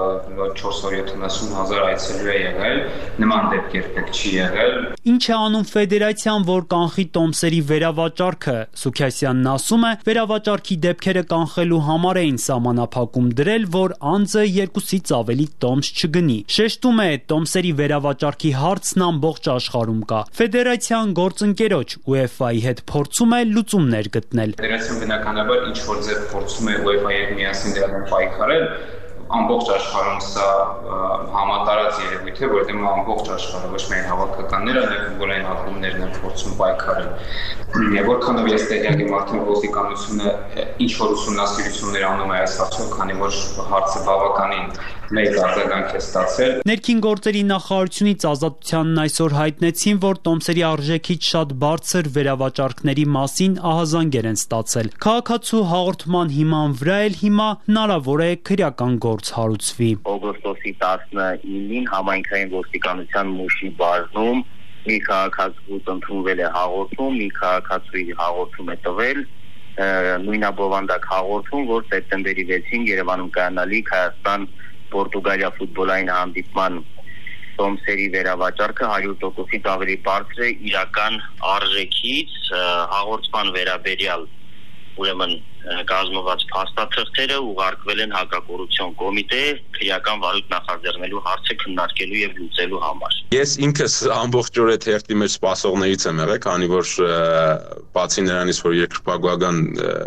չորս յոթանասուն հազար այցելու է եղել, նման դեպք երբեք չի եղել։ Ինչ է անում ֆեդերացիան, որ կանխի տոմսերի վերավաճառքը։ Սուքիասյանն ասում է, վերավաճառքի դեպքերը կանխելու համար էին սահմանափակում դրել, որ անձը երկուսից ավելի տոմս չգնի։ Շեշտում է, տոմսերի վերավաճառքի հարցն ամբողջ աշխարհում կա։ Ֆեդերացիան գործընկերոջ ՈՒԵՖԱ-ի հետ փորձում է լուծումներ գտնել։ Ֆեդերացիան բնականաբար ինչ որ ձև փորձում է ՈՒԵՖԱ-ի հետ միասին դրան պայքարել, ամբողջ աշխարհում սա համատարած երևույթ է, որտեղ ամբողջ աշխարհը ոչ միայն հավաքականները, այլև ֆուտբոլային ակումբներն են փորձում պայքարել։ Եվ որքանով ես տեղյակ եմ, արդեն ոստիկանությունը ինչ որ ուսումնասիրություններ անում է այս հարցում, քանի որ հարցը բավականին մեծ արձագանք է ստացել։ Ներքին գործերի նախարարությունից Ազատությանն այսօր հայտնեցին, որ տոմսերի արժեքից շատ բարձր վերավաճառքների մասին ահազանգեր են ստացել։ Քաղաքացու հաղորդման հիման վրա էլ հիմա հնարավոր է քրեական գործ հարուցվի։ Օգոստոսի տասնինին համայնքային ոստիկանության Մուշի բաժնում մի քաղաքացուց ընդունվել է հաղորդում, մի քաղաքացուի հաղորդում է տվել, նույնաբովանդակ հաղորդում, որ սեպտեմբերի վեցին Երևանում կայանալիք Հայաստան Պորտուգալիա ֆուտբոլային հանդիպման տոմսերի վերավաճառքը հարյուր տոկոսից ավելի բարձր է իրական արժեքից, հաղորդման վերաբերյալ ուրեմն կազմված փաստաթղթերը ուղարկվել են հակակոռուպցիոն կոմիտե քրեական վարույթ նախաձեռնելու հարցը քննարկելու եւ լուծելու համար։ Ես ինքս ամբողջ օր այդ հերթի մեջ սպասողներից եմ եղել, քանի որ բացի նրանից, որ երկրպագուական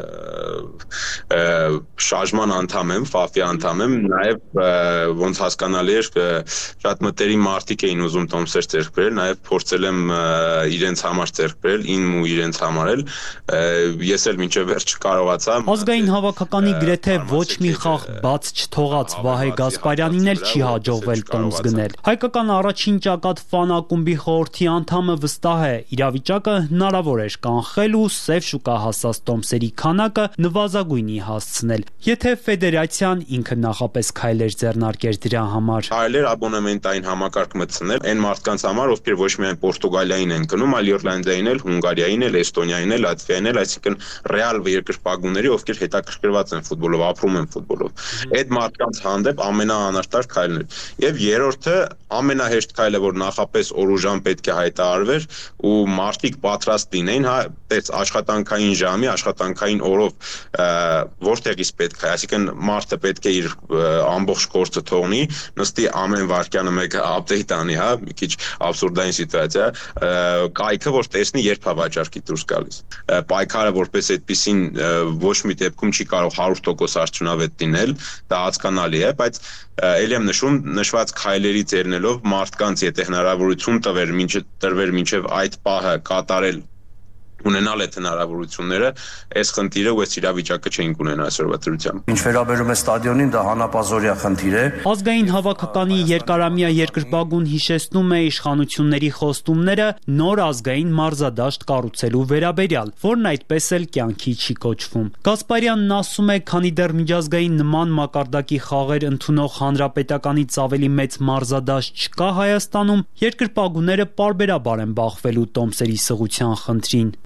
շարժման անդամ եմ, ֆաֆի անդամ եմ, նաև ոնց հասկանալի էր, շատ մտերիմ մարդիկ էին ուզում տոմսեր ձեռք բերել, նաև փորձել եմ իրենց համար ձեռք բերել, ինձ ու իրենց համար էլ, ես էլ մինչև վերջ չկարողացա։ Ազգային հավաքականի գրեթե ոչ մի խաղ բաց չթողած Վահե Գասպարյանին էլ չի հաջողվել տոմս գնել։ Հայկական առաջին ճակատ ֆան ակումբի խորհրդի անդամը վստահ է, իրավիճակը հնարավոր էր կանխել ու սև շուկա հասած տոմսերի քանակը նվազագույնի հասցնել, եթե ֆեդերացիան ինքը նախապես քայլեր ձեռնարկեր դրա համար։ Այլ էր աբոնեմենտային համակարգ մտցնել այն մարդկանց համար, ովքեր ոչ միայն Պորտուգալիային են գնում, այլ Իռլանդիային էլ, Հունգարիային էլ, Էստոնիային էլ, Լատվիային էլ, այսինքն ռեալ երկրպագուների, ովքեր հետաքրքրված են ֆուտբոլով, ապրում են ֆուտբոլով։ Այդ մարդկանց հանդեպ ամենաանարդար քայլն էր։ Եվ երրորդը ամենահեշտ քայլը, որ նախապես օրուժան պետք է հայտարարվեր ու մարդիկ պատրաստ լինեին, հա, այս աշխատանքային ժամի, աշխատանքային օրով որտեղից պետք է, այսինքն մարդը պետք է իր ամբողջ գործը թողնի, նստի ամեն վայրկյանը մեկ update անի, հա, մի քիչ աբսուրդային սիտուացիա, կայքը որ տեսնի երբ է վաճառքի դուրս գալիս։ Պայքարը որպես այդպեսին ոչ մի դեպքում չի կարող հարյուր տոկոս արդյունավետ լինել, դա հասկանալի է, բայց ելի եմ նշում, նշված քայլերի ձեռնելով մարդկանց եթե հնարավորություն տվեր, մինչև տրվեր մինչև այդ պահը կատարել ունենալ այդ հնարավորությունները, այս խնդիրը ու այս իրավիճակը չէինք ունենա այսօրվա դրությամբ։ Ինչ վերաբերում է ստադիոնին, դա հանապազորյա խնդիր է։ Ազգային հավաքականի երկարամյա երկրպագուն հիշեցնում է իշխանությունների խոստումները նոր ազգային մարզադաշտ կառուցելու վերաբերյալ, որն այդպես էլ կյանքի չի կոչվում։ Գասպարյանն ասում է, քանի դեռ միջազգային նման մակարդակի խաղեր ընդունող հանրապետականից ավելի մեծ մարզադաշտ չկա Հայաստանում, երկրպագուները պարբերաբար են բախվելու տոմսերի սղության խնդրին։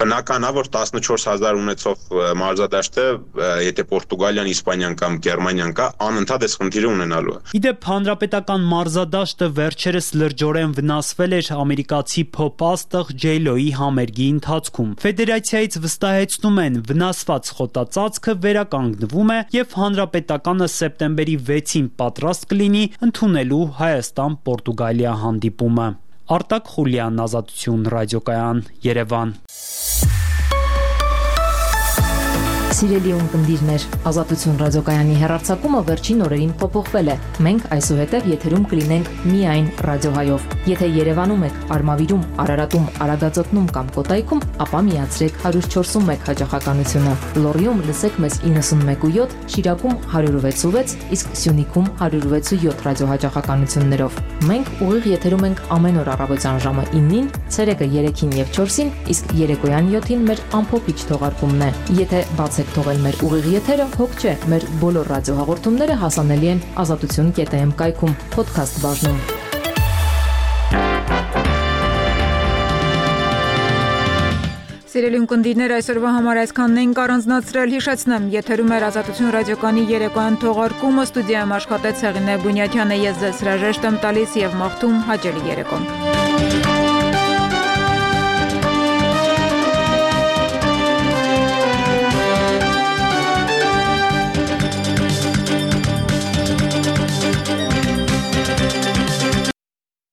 բնական է, որ տասնչորս հազար ունեցող մարզադաշտը, եթե Պորտուգալիան, Իսպանիան կամ Գերմանիան կա, անընդհատ այս խնդիրը ունենալու է։ Իդեպ հանրապետական մարզադաշտը վերջերս լրջորեն վնասվել էր ամերիկացի փոփ աստղ J-Lo-ի համերգի ընթացքում։ Ֆեդերացիայից վստահեցնում են, վնասված խոտածածկը վերականգնվում է եւ հանրապետականը սեպտեմբերի վեցին պատրաստ կլինի ընդունելու Հայաստան-Պորտուգալիա հանդիպումը։ Արտակ Խուլյան, Ազատություն ռադիոկայան, Երևան։ Սիրելի ունկնդիրներ, Ազատություն ռադիոկայանի հեռարձակումը վերջին օրերին փոփոխվել է։ Մենք այսուհետև եթերում կլինենք միայն ռադիոհայով։ Եթե Երևանում եք, Արմավիրում, Արարատում, Արագածոտնում կամ Կոտայքում, ապա միացրեք հարյուր չորսուն մեկ հաճախականությունը։ Լոռիում լսեք մեզ իննսունմեկ ու յոթ, Շիրակում հարյուր վեց ու վեց, իսկ Սյունիքում հարյուր վեց ու յոթ ռադիոհաճախականություններով։ Մենք ուղիղ եթերում ենք ամեն օր առավոտյան ժամը իննին, ցերեկը երեքին եւ չորսին, իսկ երեկոյան յոթին մեր ամփոփիչ թողարկումն է։ Եթե բացեք թողել մեր ուղիղ եթերը, հոգ չէ, մեր բոլոր ռադիոհաղորդումները հասանելի են ազատություն կետ էմ կայքում, podcast բաժնում։ Սիրելի ունկնդիրներ, այսօրվա համար այսքանն ենք առանձնացրել, հիշեցնեմ, եթերում էր Ազատություն ռադիոկայանի երեկոյան թողարկումը, ստուդիայում աշխատեց Հեղինե Բունյաթյանը, ես ձեզ հրաժեշտ եմ տալիս եւ մաղթում հաճելի երեկո։